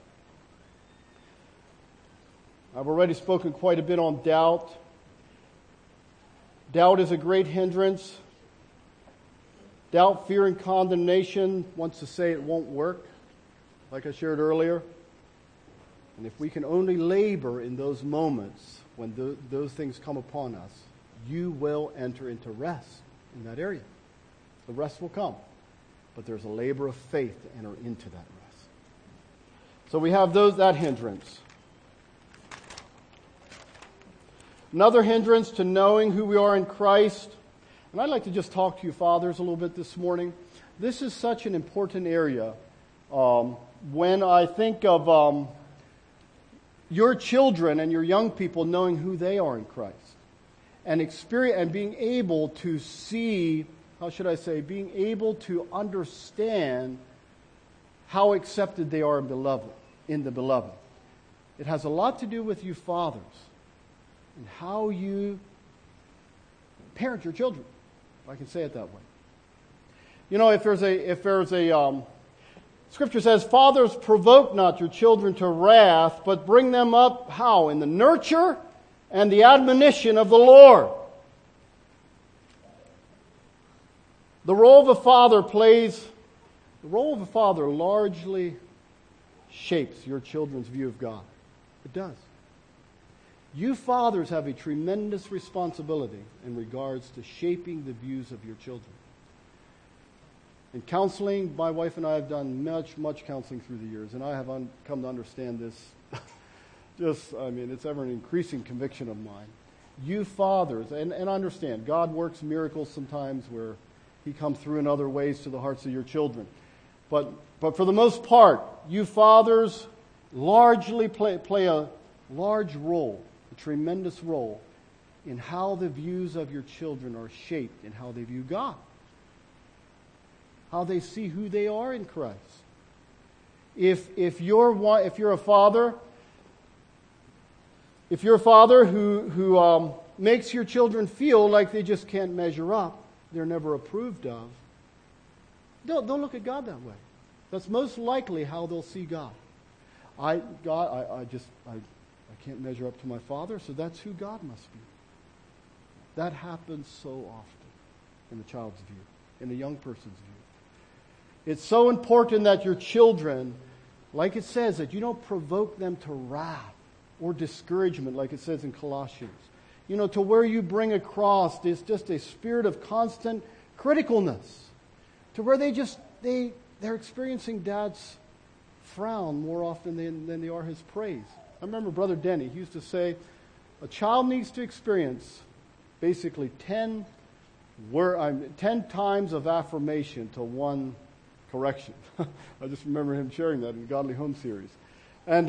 I've already spoken quite a bit on doubt. Doubt is a great hindrance. Doubt, fear, and condemnation wants to say it won't work, like I shared earlier. And if we can only labor in those moments when those things come upon us, you will enter into rest in that area. The rest will come. But there's a labor of faith to enter into that rest. So we have that hindrance. Another hindrance to knowing who we are in Christ. And I'd like to just talk to you fathers a little bit this morning. This is such an important area. When I think of your children and your young people knowing who they are in Christ. And experience and being able to see, being able to understand how accepted they are in the beloved. It has a lot to do with you fathers and how you parent your children, if I can say it that way. You know, if there's a Scripture says, fathers, provoke not your children to wrath, but bring them up, how? In the nurture and the admonition of the Lord. The role of a father largely shapes your children's view of God. It does. You fathers have a tremendous responsibility in regards to shaping the views of your children. In counseling, my wife and I have done much counseling through the years, and I have come to understand this. It's ever an increasing conviction of mine. You fathers, and understand, God works miracles sometimes where He comes through in other ways to the hearts of your children. But for the most part, you fathers largely play a large role, a tremendous role, in how the views of your children are shaped and how they view God. How they see who they are in Christ. If you're a father who makes your children feel like they just can't measure up, they're never approved of, don't look at God that way. That's most likely how they'll see God. I can't measure up to my father, so that's who God must be. That happens so often in the child's view, in the young person's view. It's so important that your children, like it says, that you don't provoke them to wrath or discouragement, like it says in Colossians. You know, to where you bring across this just a spirit of constant criticalness, to where they're experiencing Dad's frown more often than they are his praise. I remember Brother Denny, he used to say, a child needs to experience basically 10 times of affirmation to one correction. I just remember him sharing that in the Godly Home series. And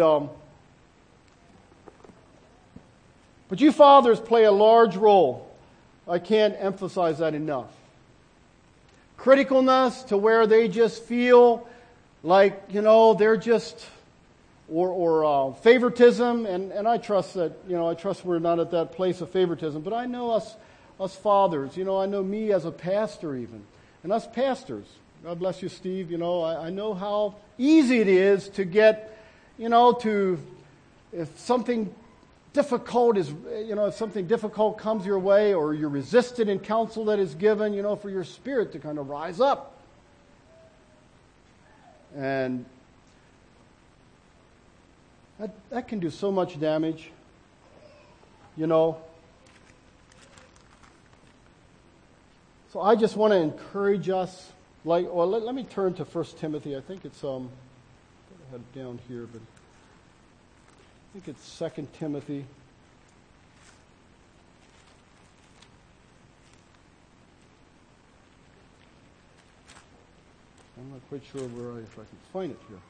but you fathers play a large role. I can't emphasize that enough. Criticalness to where they just feel like, they're just, or favoritism, and I trust that, I trust we're not at that place of favoritism, but I know us fathers, I know me as a pastor even, and us pastors, God bless you, Steve, I know how easy it is to get, if something difficult if something difficult comes your way or you're resisted in counsel that is given, for your spirit to kind of rise up. And that can do so much damage, So I just want to encourage us. Let me turn to 1 Timothy. I think it's I had it down here, but I think it's 2 Timothy. I'm not quite sure if I can find it here.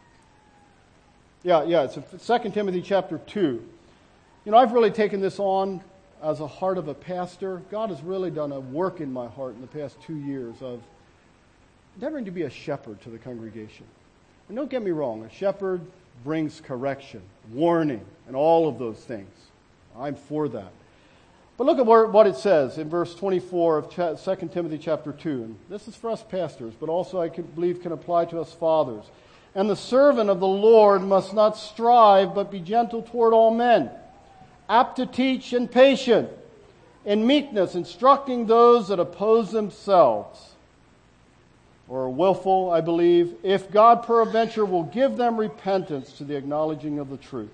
Yeah, it's 2 Timothy chapter 2. I've really taken this on as a heart of a pastor. God has really done a work in my heart in the past 2 years of endeavoring to be a shepherd to the congregation. And don't get me wrong, a shepherd brings correction, warning, and all of those things. I'm for that. But look at what it says in verse 24 of 2 Timothy chapter 2. And this is for us pastors, but also I believe can apply to us fathers. And the servant of the Lord must not strive, but be gentle toward all men, apt to teach and patient, in meekness, instructing those that oppose themselves, or are willful, I believe, if God peradventure will give them repentance to the acknowledging of the truth.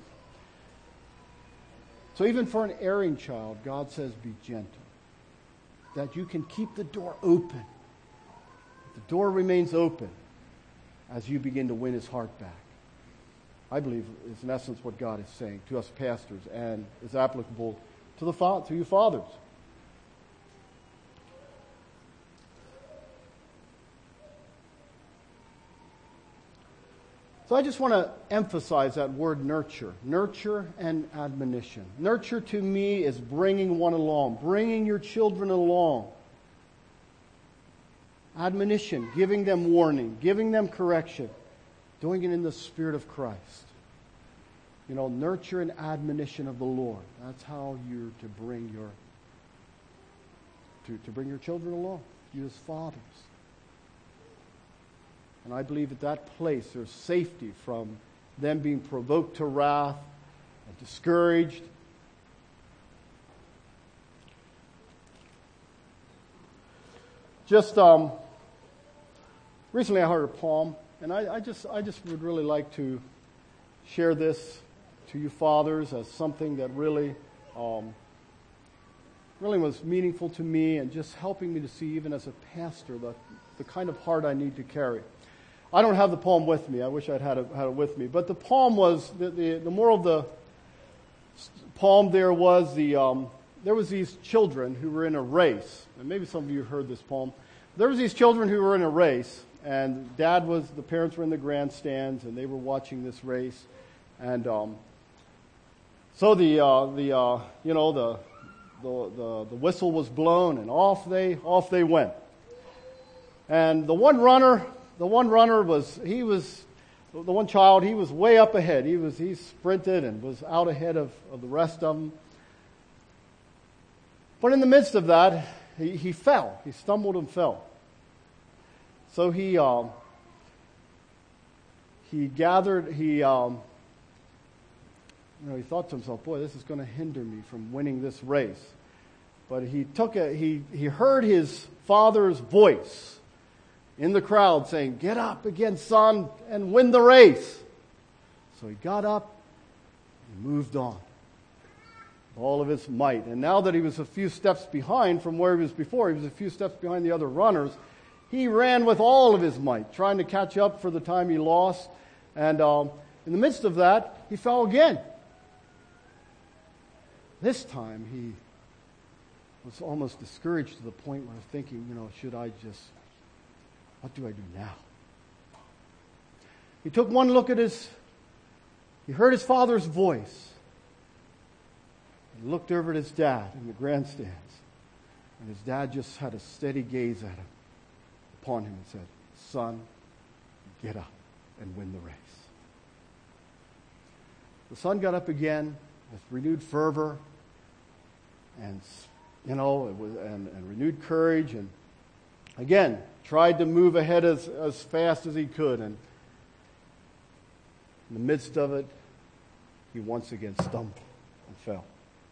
So even for an erring child, God says be gentle, that you can keep the door open. The door remains open as you begin to win his heart back. I believe is in essence what God is saying to us pastors and is applicable to you fathers. So I just want to emphasize that word nurture. Nurture and admonition. Nurture to me is bringing one along, bringing your children along. Admonition, giving them warning, giving them correction, doing it in the Spirit of Christ. Nurture and admonition of the Lord. That's how you're to bring your children along, you as fathers. And I believe at that place there's safety from them being provoked to wrath and discouraged. Just recently I heard a poem, and I just would really like to share this to you fathers as something that really was meaningful to me and just helping me to see, even as a pastor, the kind of heart I need to carry. I don't have the poem with me. I wish I'd had it with me. But the poem was, the moral of the poem there was there was these children who were in a race. And maybe some of you heard this poem. There was these children who were in a race, and the parents were in the grandstands, and they were watching this race. And so the whistle was blown, and off they went. And the one child, he was way up ahead. He sprinted and was out ahead of the rest of them. But in the midst of that, he fell. He stumbled and fell. So he thought to himself, boy, this is going to hinder me from winning this race. But he heard his father's voice in the crowd saying, "Get up again, son, and win the race." So he got up and moved on with all of his might. And now that he was a few steps behind from where he was before, he was a few steps behind the other runners, he ran with all of his might, trying to catch up for the time he lost. And in the midst of that, he fell again. This time he was almost discouraged to the point where he was thinking, what do I do now? He took one look he heard his father's voice. He looked over at his dad in the grandstands. And his dad just had a steady gaze upon him and said, "Son, get up and win the race." The son got up again with renewed fervor and renewed courage, and again tried to move ahead as fast as he could. And in the midst of it, he once again stumbled and fell.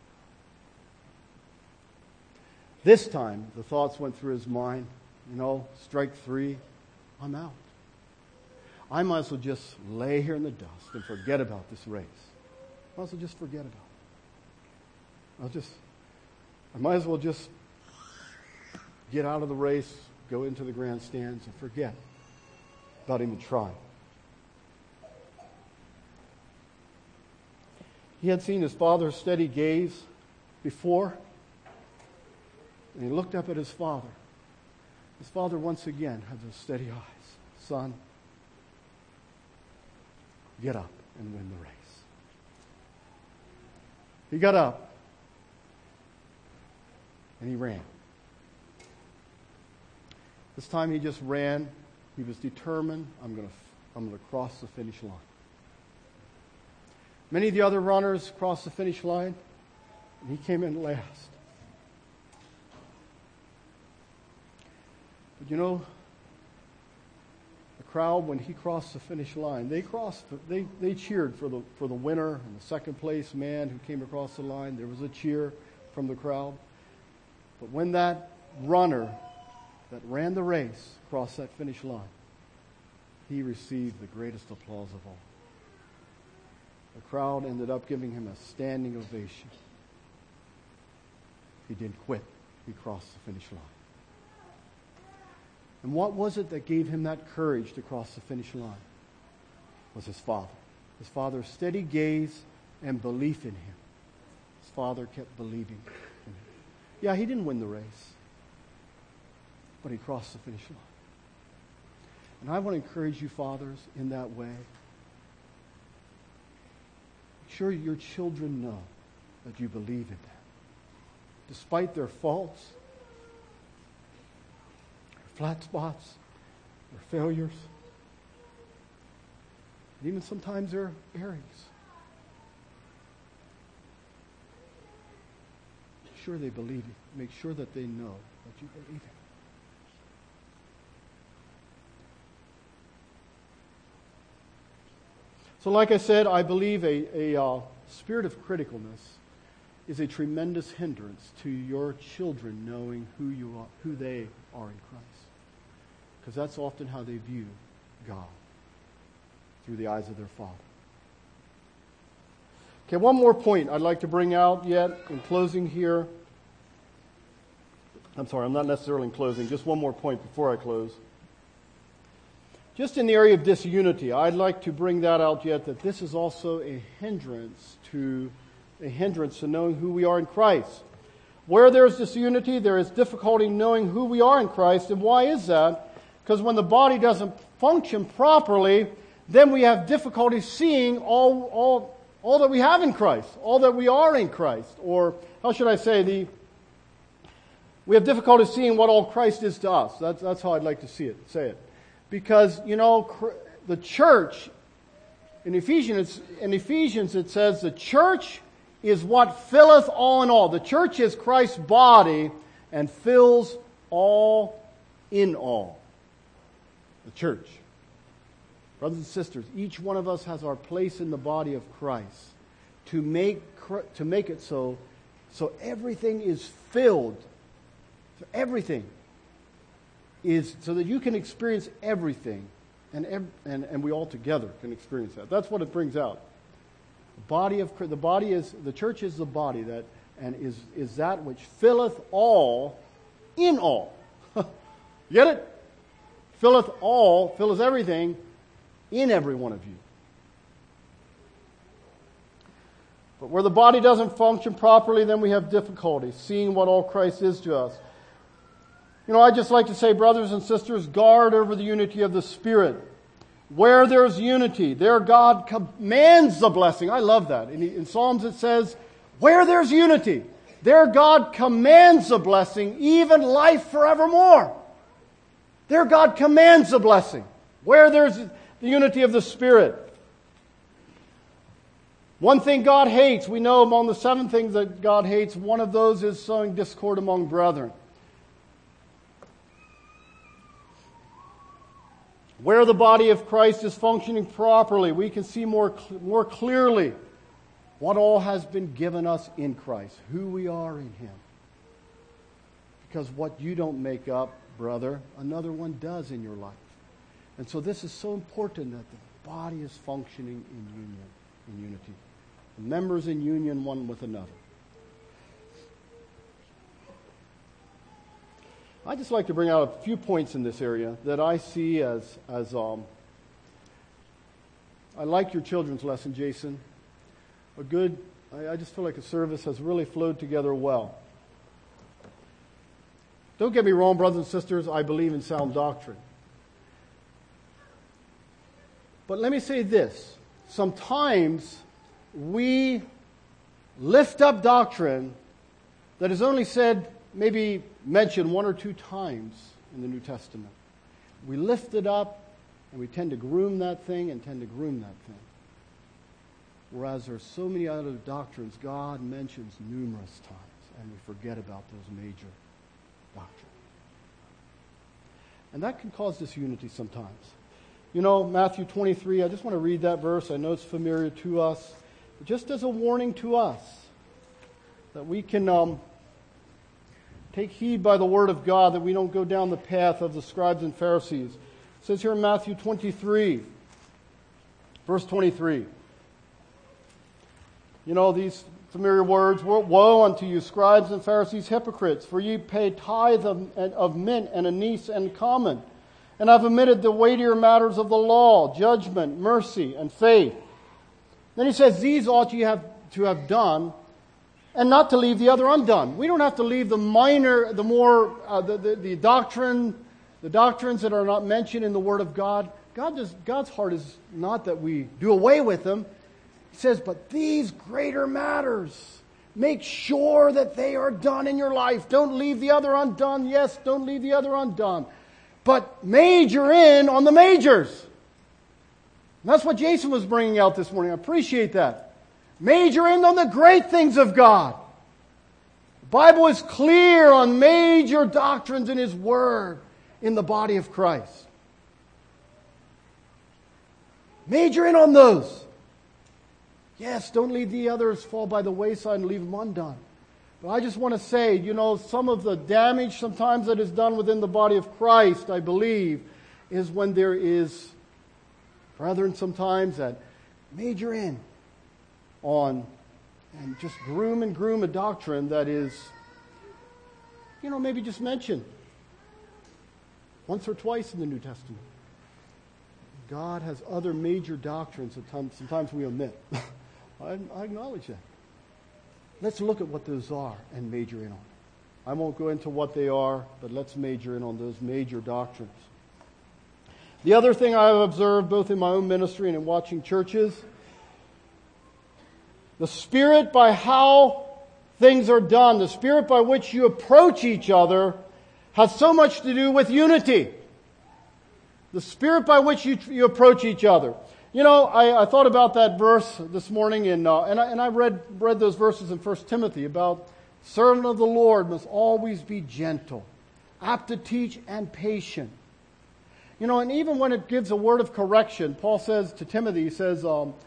This time, the thoughts went through his mind, strike three, I'm out. I might as well just lay here in the dust and forget about this race. I might as well just forget about it. I might as well just get out of the race, go into the grandstands, and forget about even trying. He had seen his father's steady gaze before, and he looked up at his father. His father once again had those steady eyes, son, get up and win the race. He got up and he ran. This time he just ran. He was determined, I'm going to cross the finish line. Many of the other runners crossed the finish line, and he came in last. But you know, the crowd, when he crossed the finish line, they cheered for the winner and the second place man who came across the line. There was a cheer from the crowd. But when that runner that ran the race crossed that finish line, he received the greatest applause of all. The crowd ended up giving him a standing ovation. He didn't quit. He crossed the finish line. And what was it that gave him that courage to cross the finish line? It was his father. His father's steady gaze and belief in him. His father kept believing in him. Yeah, he didn't win the race, but he crossed the finish line. And I want to encourage you, fathers, in that way. Make sure your children know that you believe in them. Despite their faults, their flat spots, their failures, and even sometimes their errings. Make sure they believe it. Make sure that they know that you believe it. So like I said, I believe a spirit of criticalness is a tremendous hindrance to your children knowing who they are in Christ. Because that's often how they view God, through the eyes of their father. Okay, one more point I'd like to bring out yet in closing here. I'm sorry, I'm not necessarily in closing. Just one more point before I close. Just in the area of disunity, I'd like to bring that out yet, that this is also a hindrance to knowing who we are in Christ. Where there's disunity, there is difficulty knowing who we are in Christ. And why is that? Because when the body doesn't function properly, then we have difficulty seeing all that we have in Christ, all that we are in Christ. Or, how should I say, we have difficulty seeing what all Christ is to us. That's how I'd like to say it. Because, you know, the church, in Ephesians it says, the church is what filleth all in all. The church is Christ's body and fills all in all. The church. Brothers and sisters, each one of us has our place in the body of Christ to make it so everything is filled. So everything is so that you can experience everything, and we all together can experience that. That's what it brings out. The church is the body that is that which filleth all in all. Get it? Filleth everything in every one of you. But where the body doesn't function properly, then we have difficulty seeing what all Christ is to us. You know, I just like to say, brothers and sisters, guard over the unity of the Spirit. Where there's unity, there God commands the blessing. I love that. In Psalms it says, where there's unity, there God commands the blessing, even life forevermore. There God commands the blessing. Where there's the unity of the Spirit. One thing God hates, we know among the 7 things that God hates, one of those is sowing discord among brethren. Where the body of Christ is functioning properly, we can see more clearly what all has been given us in Christ, who we are in Him. Because what you don't make up, brother, another one does in your life. And so this is so important that the body is functioning in unity. The members in union one with another. I'd just like to bring out a few points in this area that I see as I like your children's lesson, Jason. I just feel like the service has really flowed together well. Don't get me wrong, brothers and sisters, I believe in sound doctrine. But let me say this. Sometimes we lift up doctrine that is only said, maybe mentioned 1 or 2 times in the New Testament. We lift it up and we tend to groom that thing and tend to groom that thing. Whereas there are so many other doctrines God mentions numerous times and we forget about those major doctrines. And that can cause disunity sometimes. You know, Matthew 23, I just want to read that verse. I know it's familiar to us. But just as a warning to us that we can take heed by the Word of God, that we don't go down the path of the scribes and Pharisees. It says here in Matthew 23, verse 23. You know, these familiar words, "Woe unto you, scribes and Pharisees, hypocrites, for ye pay tithe of mint and anise and common, and have omitted the weightier matters of the law, judgment, mercy, and faith." Then he says, "These ought ye to have done, and not to leave the other undone." We don't have to leave the minor, the doctrines that are not mentioned in the Word of God. God's heart is not that we do away with them. He says, but these greater matters, make sure that they are done in your life. Don't leave the other undone. Yes, don't leave the other undone. But major in on the majors. And that's what Jason was bringing out this morning. I appreciate that. Major in on the great things of God. The Bible is clear on major doctrines in His Word in the body of Christ. Major in on those. Yes, don't leave the others fall by the wayside and leave them undone. But I just want to say, you know, some of the damage sometimes that is done within the body of Christ, I believe, is when there is brethren sometimes that major in on and just groom a doctrine that is, you know, maybe just mentioned once or twice in the New Testament. God has other major doctrines that sometimes we omit. I acknowledge that. Let's look at what those are and major in on. I won't go into what they are, but let's major in on those major doctrines. The other thing I have observed both in my own ministry and in watching churches, the spirit by how things are done, the spirit by which you approach each other has so much to do with unity. The spirit by which you approach each other. You know, I thought about that verse this morning, and I read those verses in 1 Timothy about servant of the Lord must always be gentle, apt to teach, and patient. You know, and even when it gives a word of correction, Paul says to Timothy, he says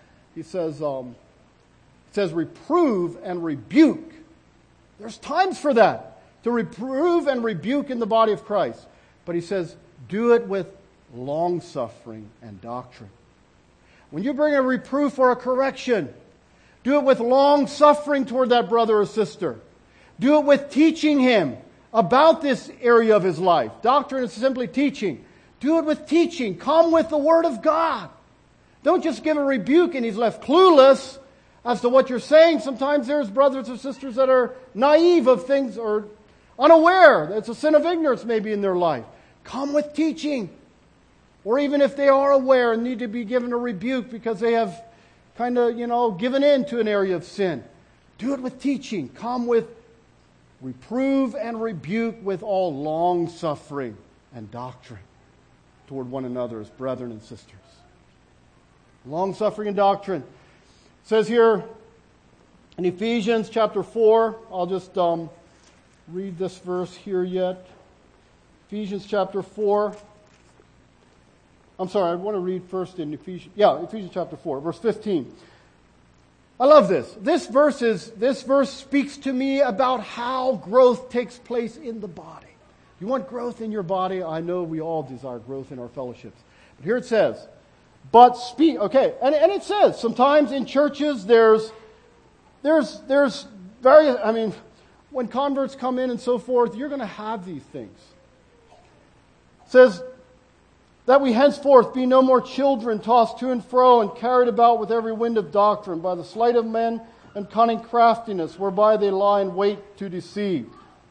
reprove and rebuke. There's times for that, to reprove and rebuke in the body of Christ. But he says, do it with long-suffering and doctrine. When you bring a reproof or a correction, do it with long-suffering toward that brother or sister. Do it with teaching him about this area of his life. Doctrine is simply teaching. Do it with teaching. Come with the Word of God. Don't just give a rebuke and he's left clueless as to what you're saying. Sometimes there's brothers or sisters that are naive of things or unaware. It's a sin of ignorance maybe in their life. Come with teaching. Or even if they are aware and need to be given a rebuke because they have kind of, given in to an area of sin. Do it with teaching. Come with reprove and rebuke with all long-suffering and doctrine toward one another as brethren and sisters. Long-suffering and doctrine. It says here in Ephesians chapter 4, I'll just read this verse here yet. Ephesians chapter 4. I'm sorry, I want to read first in Ephesians chapter 4, verse 15. I love this. This verse speaks to me about how growth takes place in the body. You want growth in your body? I know we all desire growth in our fellowships. But here it says, and it says, sometimes in churches there's various, when converts come in and so forth, you're going to have these things. It says, that we henceforth be no more children tossed to and fro and carried about with every wind of doctrine by the sleight of men and cunning craftiness whereby they lie in wait to deceive.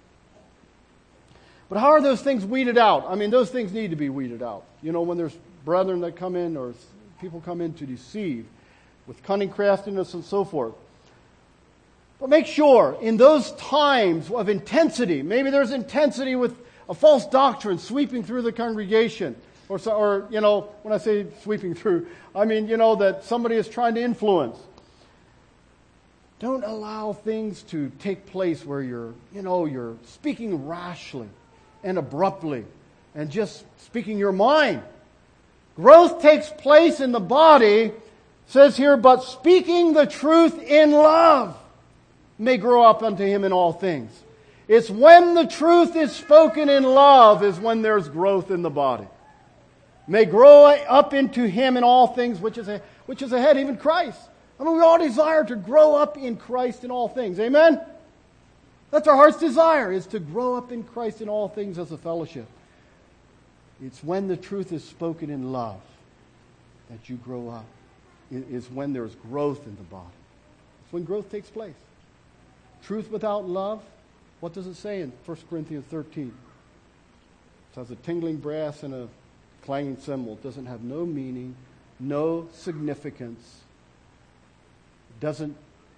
But how are those things weeded out? I mean, those things need to be weeded out. You know, when there's brethren that come in or people come in to deceive with cunning craftiness and so forth. But make sure, in those times of intensity, maybe there's intensity with a false doctrine sweeping through the congregation, or when I say sweeping through, I mean, that somebody is trying to influence. Don't allow things to take place where you're speaking rashly and abruptly and just speaking your mind. Growth takes place in the body, says here, but speaking the truth in love may grow up unto him in all things. It's when the truth is spoken in love is when there's growth in the body. May grow up into him in all things, which is ahead, even Christ. I mean, we all desire to grow up in Christ in all things. Amen? That's our heart's desire, is to grow up in Christ in all things as a fellowship. It's when the truth is spoken in love that you grow up. It is when there's growth in the body. It's when growth takes place. Truth without love, what does it say in 1 Corinthians 13? It has a tingling brass and a clanging cymbal. It doesn't have no meaning, no significance. Doesn't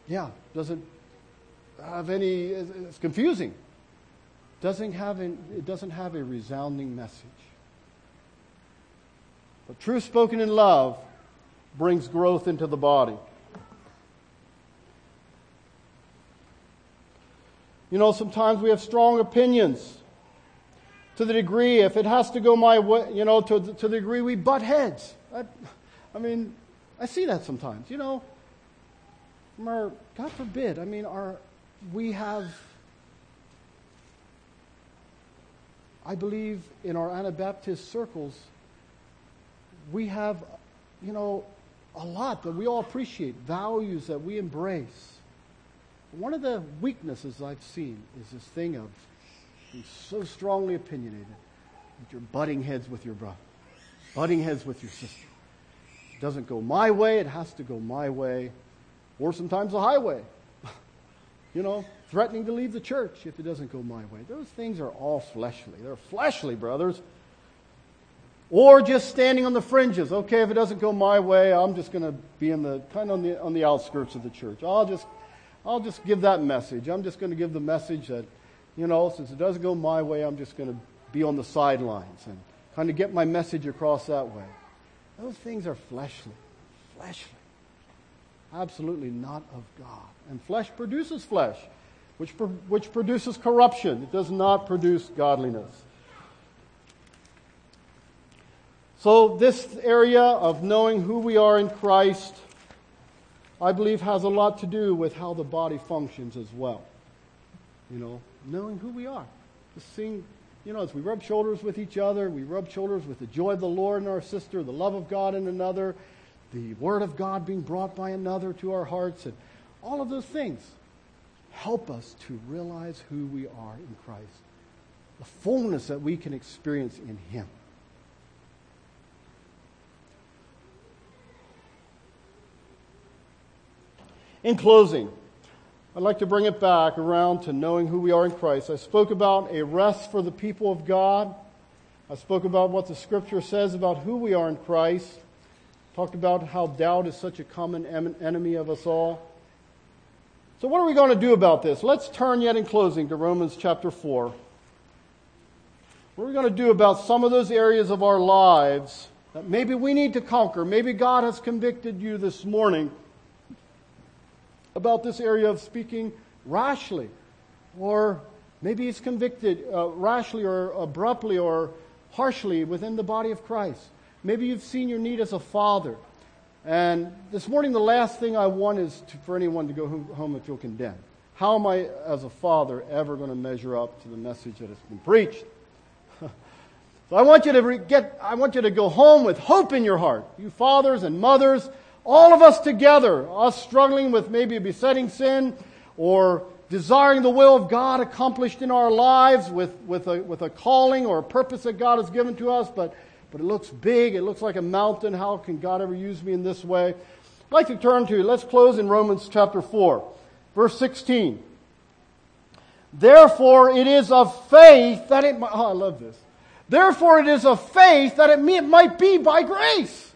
have any, it's confusing. It doesn't have a resounding message. But truth spoken in love brings growth into the body. Sometimes we have strong opinions to the degree, if it has to go my way, to the degree we butt heads. I see that sometimes, God forbid, I believe in our Anabaptist circles, we have, a lot that we all appreciate, values that we embrace. One of the weaknesses I've seen is this thing of being so strongly opinionated that you're butting heads with your brother, butting heads with your sister. It doesn't go my way, it has to go my way, or sometimes the highway. Threatening to leave the church if it doesn't go my way. Those things are all fleshly. They're fleshly, brothers. Or just standing on the fringes. Okay, if it doesn't go my way, I'm just going to be on the outskirts of the church. I'll just give that message. I'm just going to give the message that, since it doesn't go my way, I'm just going to be on the sidelines and kind of get my message across that way. Those things are fleshly. Fleshly. Absolutely not of God. And flesh produces flesh, which produces corruption. It does not produce godliness. So this area of knowing who we are in Christ, I believe, has a lot to do with how the body functions as well. Knowing who we are. Just seeing, as we rub shoulders with each other, we rub shoulders with the joy of the Lord in our sister, the love of God in another, the Word of God being brought by another to our hearts, and all of those things help us to realize who we are in Christ. The fullness that we can experience in Him. In closing, I'd like to bring it back around to knowing who we are in Christ. I spoke about a rest for the people of God. I spoke about what the Scripture says about who we are in Christ. Talked about how doubt is such a common enemy of us all. So what are we going to do about this? Let's turn yet in closing to Romans chapter 4. What are we going to do about some of those areas of our lives that maybe we need to conquer? Maybe God has convicted you this morning about this area of speaking rashly. Or maybe He's convicted rashly or abruptly or harshly within the body of Christ. Maybe you've seen your need as a father. And this morning, the last thing I want is for anyone to go home and feel condemned. How am I, as a father, ever going to measure up to the message that has been preached? So I want you to go home with hope in your heart. You fathers and mothers, all of us together, us struggling with maybe a besetting sin or desiring the will of God accomplished in our lives with a calling or a purpose that God has given to us, but it looks big, it looks like a mountain. How can God ever use me in this way? I'd like to let's close in Romans chapter 4, verse 16. Therefore it is of faith that I love this. Therefore it is of faith that it might be by grace.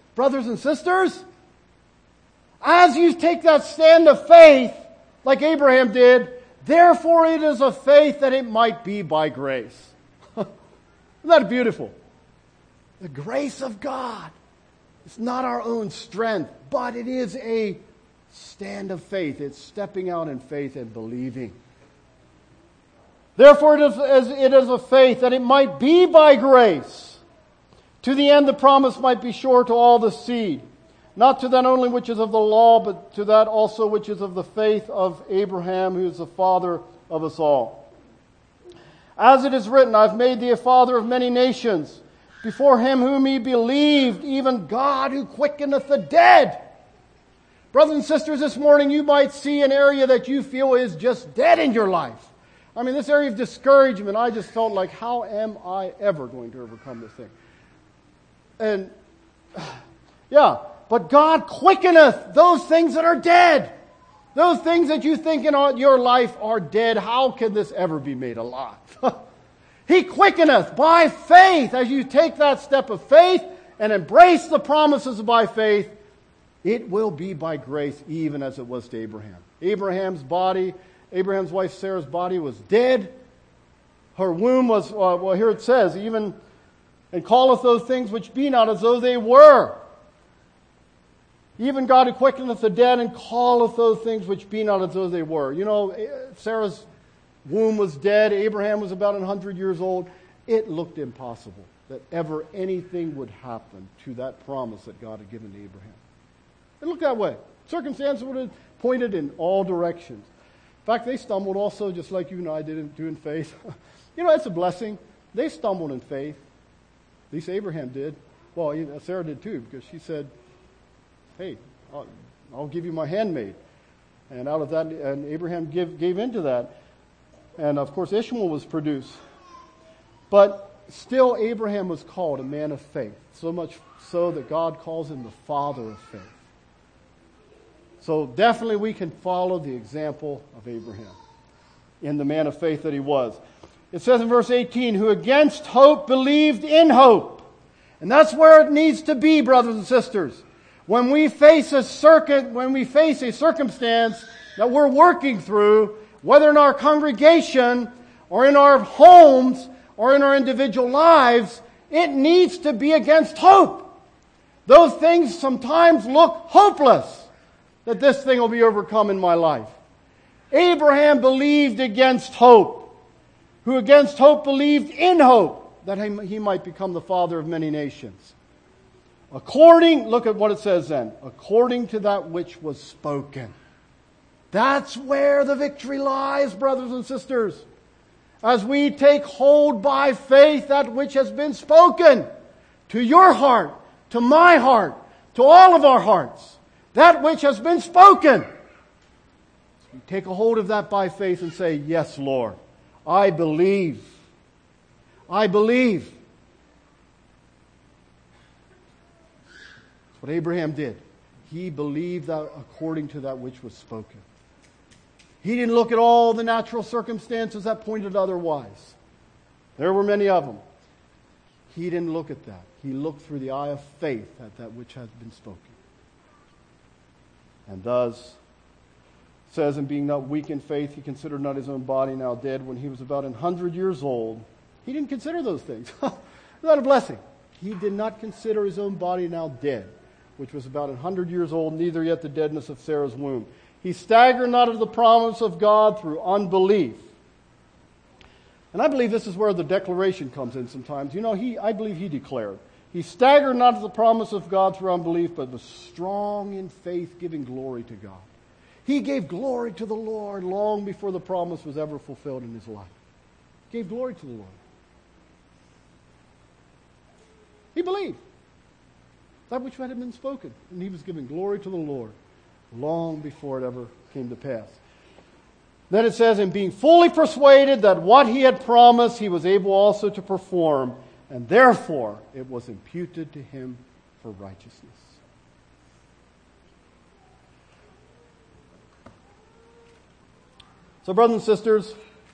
brothers and sisters, as you take that stand of faith, like Abraham did, therefore it is of faith that it might be by grace. Isn't that beautiful? The grace of God. It's not our own strength, but it is a stand of faith. It's stepping out in faith and believing. Therefore it is of faith that it might be by grace, to the end the promise might be sure to all the seed, not to that only which is of the law, but to that also which is of the faith of Abraham, who is the father of us all. As it is written, I've made thee a father of many nations, before him whom he believed, even God who quickeneth the dead. Brothers and sisters, this morning you might see an area that you feel is just dead in your life. I mean, this area of discouragement, I just felt like, how am I ever going to overcome this thing? And, yeah, but God quickeneth those things that are dead. Those things that you think in your life are dead, how can this ever be made alive? He quickeneth by faith. As you take that step of faith and embrace the promises by faith, it will be by grace, even as it was to Abraham. Abraham's wife Sarah's body was dead. Her womb was, well, here it says, even, and calleth those things which be not as though they were. Even God who quickeneth the dead and calleth those things which be not as though they were. You know, Sarah's womb was dead. Abraham was about 100 years old. It looked impossible that ever anything would happen to that promise that God had given to Abraham. It looked that way. Circumstances would have pointed in all directions. In fact, they stumbled also, just like you and I did in faith. You know, that's a blessing. They stumbled in faith. At least Abraham did. Well, Sarah did too, because she said, hey, I'll give you my handmaid. And out of that, and Abraham gave into that. And of course, Ishmael was produced. But still, Abraham was called a man of faith. So much so that God calls him the father of faith. So definitely we can follow the example of Abraham in the man of faith that he was. It says in verse 18, who against hope believed in hope. And that's where it needs to be, brothers and sisters. When we face a circumstance that we're working through, whether in our congregation or in our homes or in our individual lives, it needs to be against hope. Those things sometimes look hopeless, that this thing will be overcome in my life. Abraham believed against hope, who against hope believed in hope, that he might become the father of many nations. Look at what it says then, according to that which was spoken. That's where the victory lies, brothers and sisters. As we take hold by faith that which has been spoken to your heart, to my heart, to all of our hearts, that which has been spoken. So we take a hold of that by faith and say, yes, Lord, I believe. I believe. That's what Abraham did. He believed that according to that which was spoken. He didn't look at all the natural circumstances that pointed otherwise. There were many of them. He didn't look at that. He looked through the eye of faith at that which had been spoken. And thus, says, and being not weak in faith, he considered not his own body now dead when he was about 100 years old. He didn't consider those things. Isn't that a blessing? He did not consider his own body now dead, which was about 100 years old, neither yet the deadness of Sarah's womb. He staggered not of the promise of God through unbelief. And I believe this is where the declaration comes in sometimes. You know, I believe he declared, he staggered not of the promise of God through unbelief, but was strong in faith, giving glory to God. He gave glory to the Lord long before the promise was ever fulfilled in his life. He gave glory to the Lord. He believed that which had been spoken, and he was giving glory to the Lord long before it ever came to pass. Then it says, in being fully persuaded that what he had promised he was able also to perform, and therefore it was imputed to him for righteousness. So, brothers and sisters,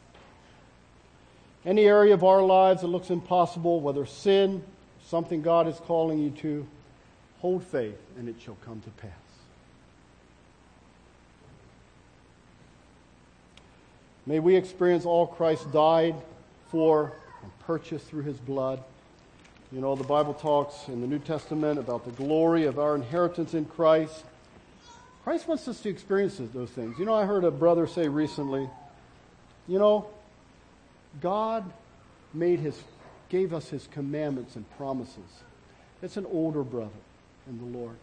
any area of our lives that looks impossible, whether sin, something God is calling you to, hold faith, and it shall come to pass. May we experience all Christ died for and purchased through His blood. You know, the Bible talks in the New Testament about the glory of our inheritance in Christ. Christ wants us to experience those things. You know, I heard a brother say recently, you know, God gave us His commandments and promises. It's an older brother in the Lord.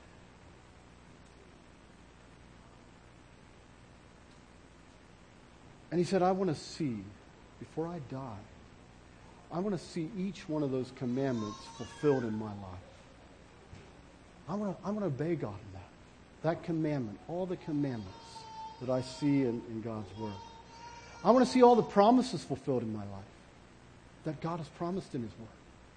And he said, I want to see, before I die, I want to see each one of those commandments fulfilled in my life. I want to obey God in that. That commandment, all the commandments that I see in God's Word. I want to see all the promises fulfilled in my life that God has promised in His Word.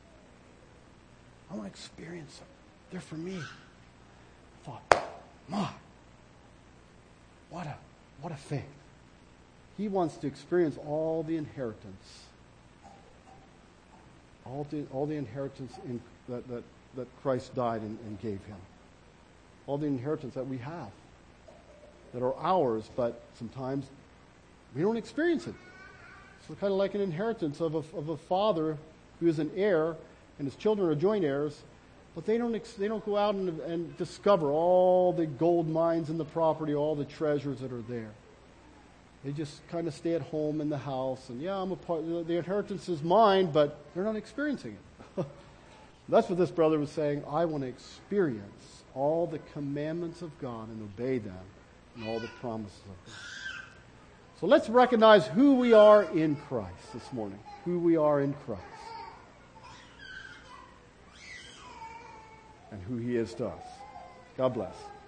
I want to experience them. They're for me. I thought, my, what a faith. He wants to experience all the inheritance. All the inheritance that Christ died and gave Him. All the inheritance that we have. That are ours, but sometimes we don't experience it. It's kind of like an inheritance of a father who is an heir, and his children are joint heirs, but they don't go out and discover all the gold mines in the property, all the treasures that are there. They just kind of stay at home in the house, and yeah, I'm a part. The inheritance is mine, but they're not experiencing it. That's what this brother was saying. I want to experience all the commandments of God and obey them, and all the promises of God. So let's recognize who we are in Christ this morning. Who we are in Christ. And who He is to us. God bless.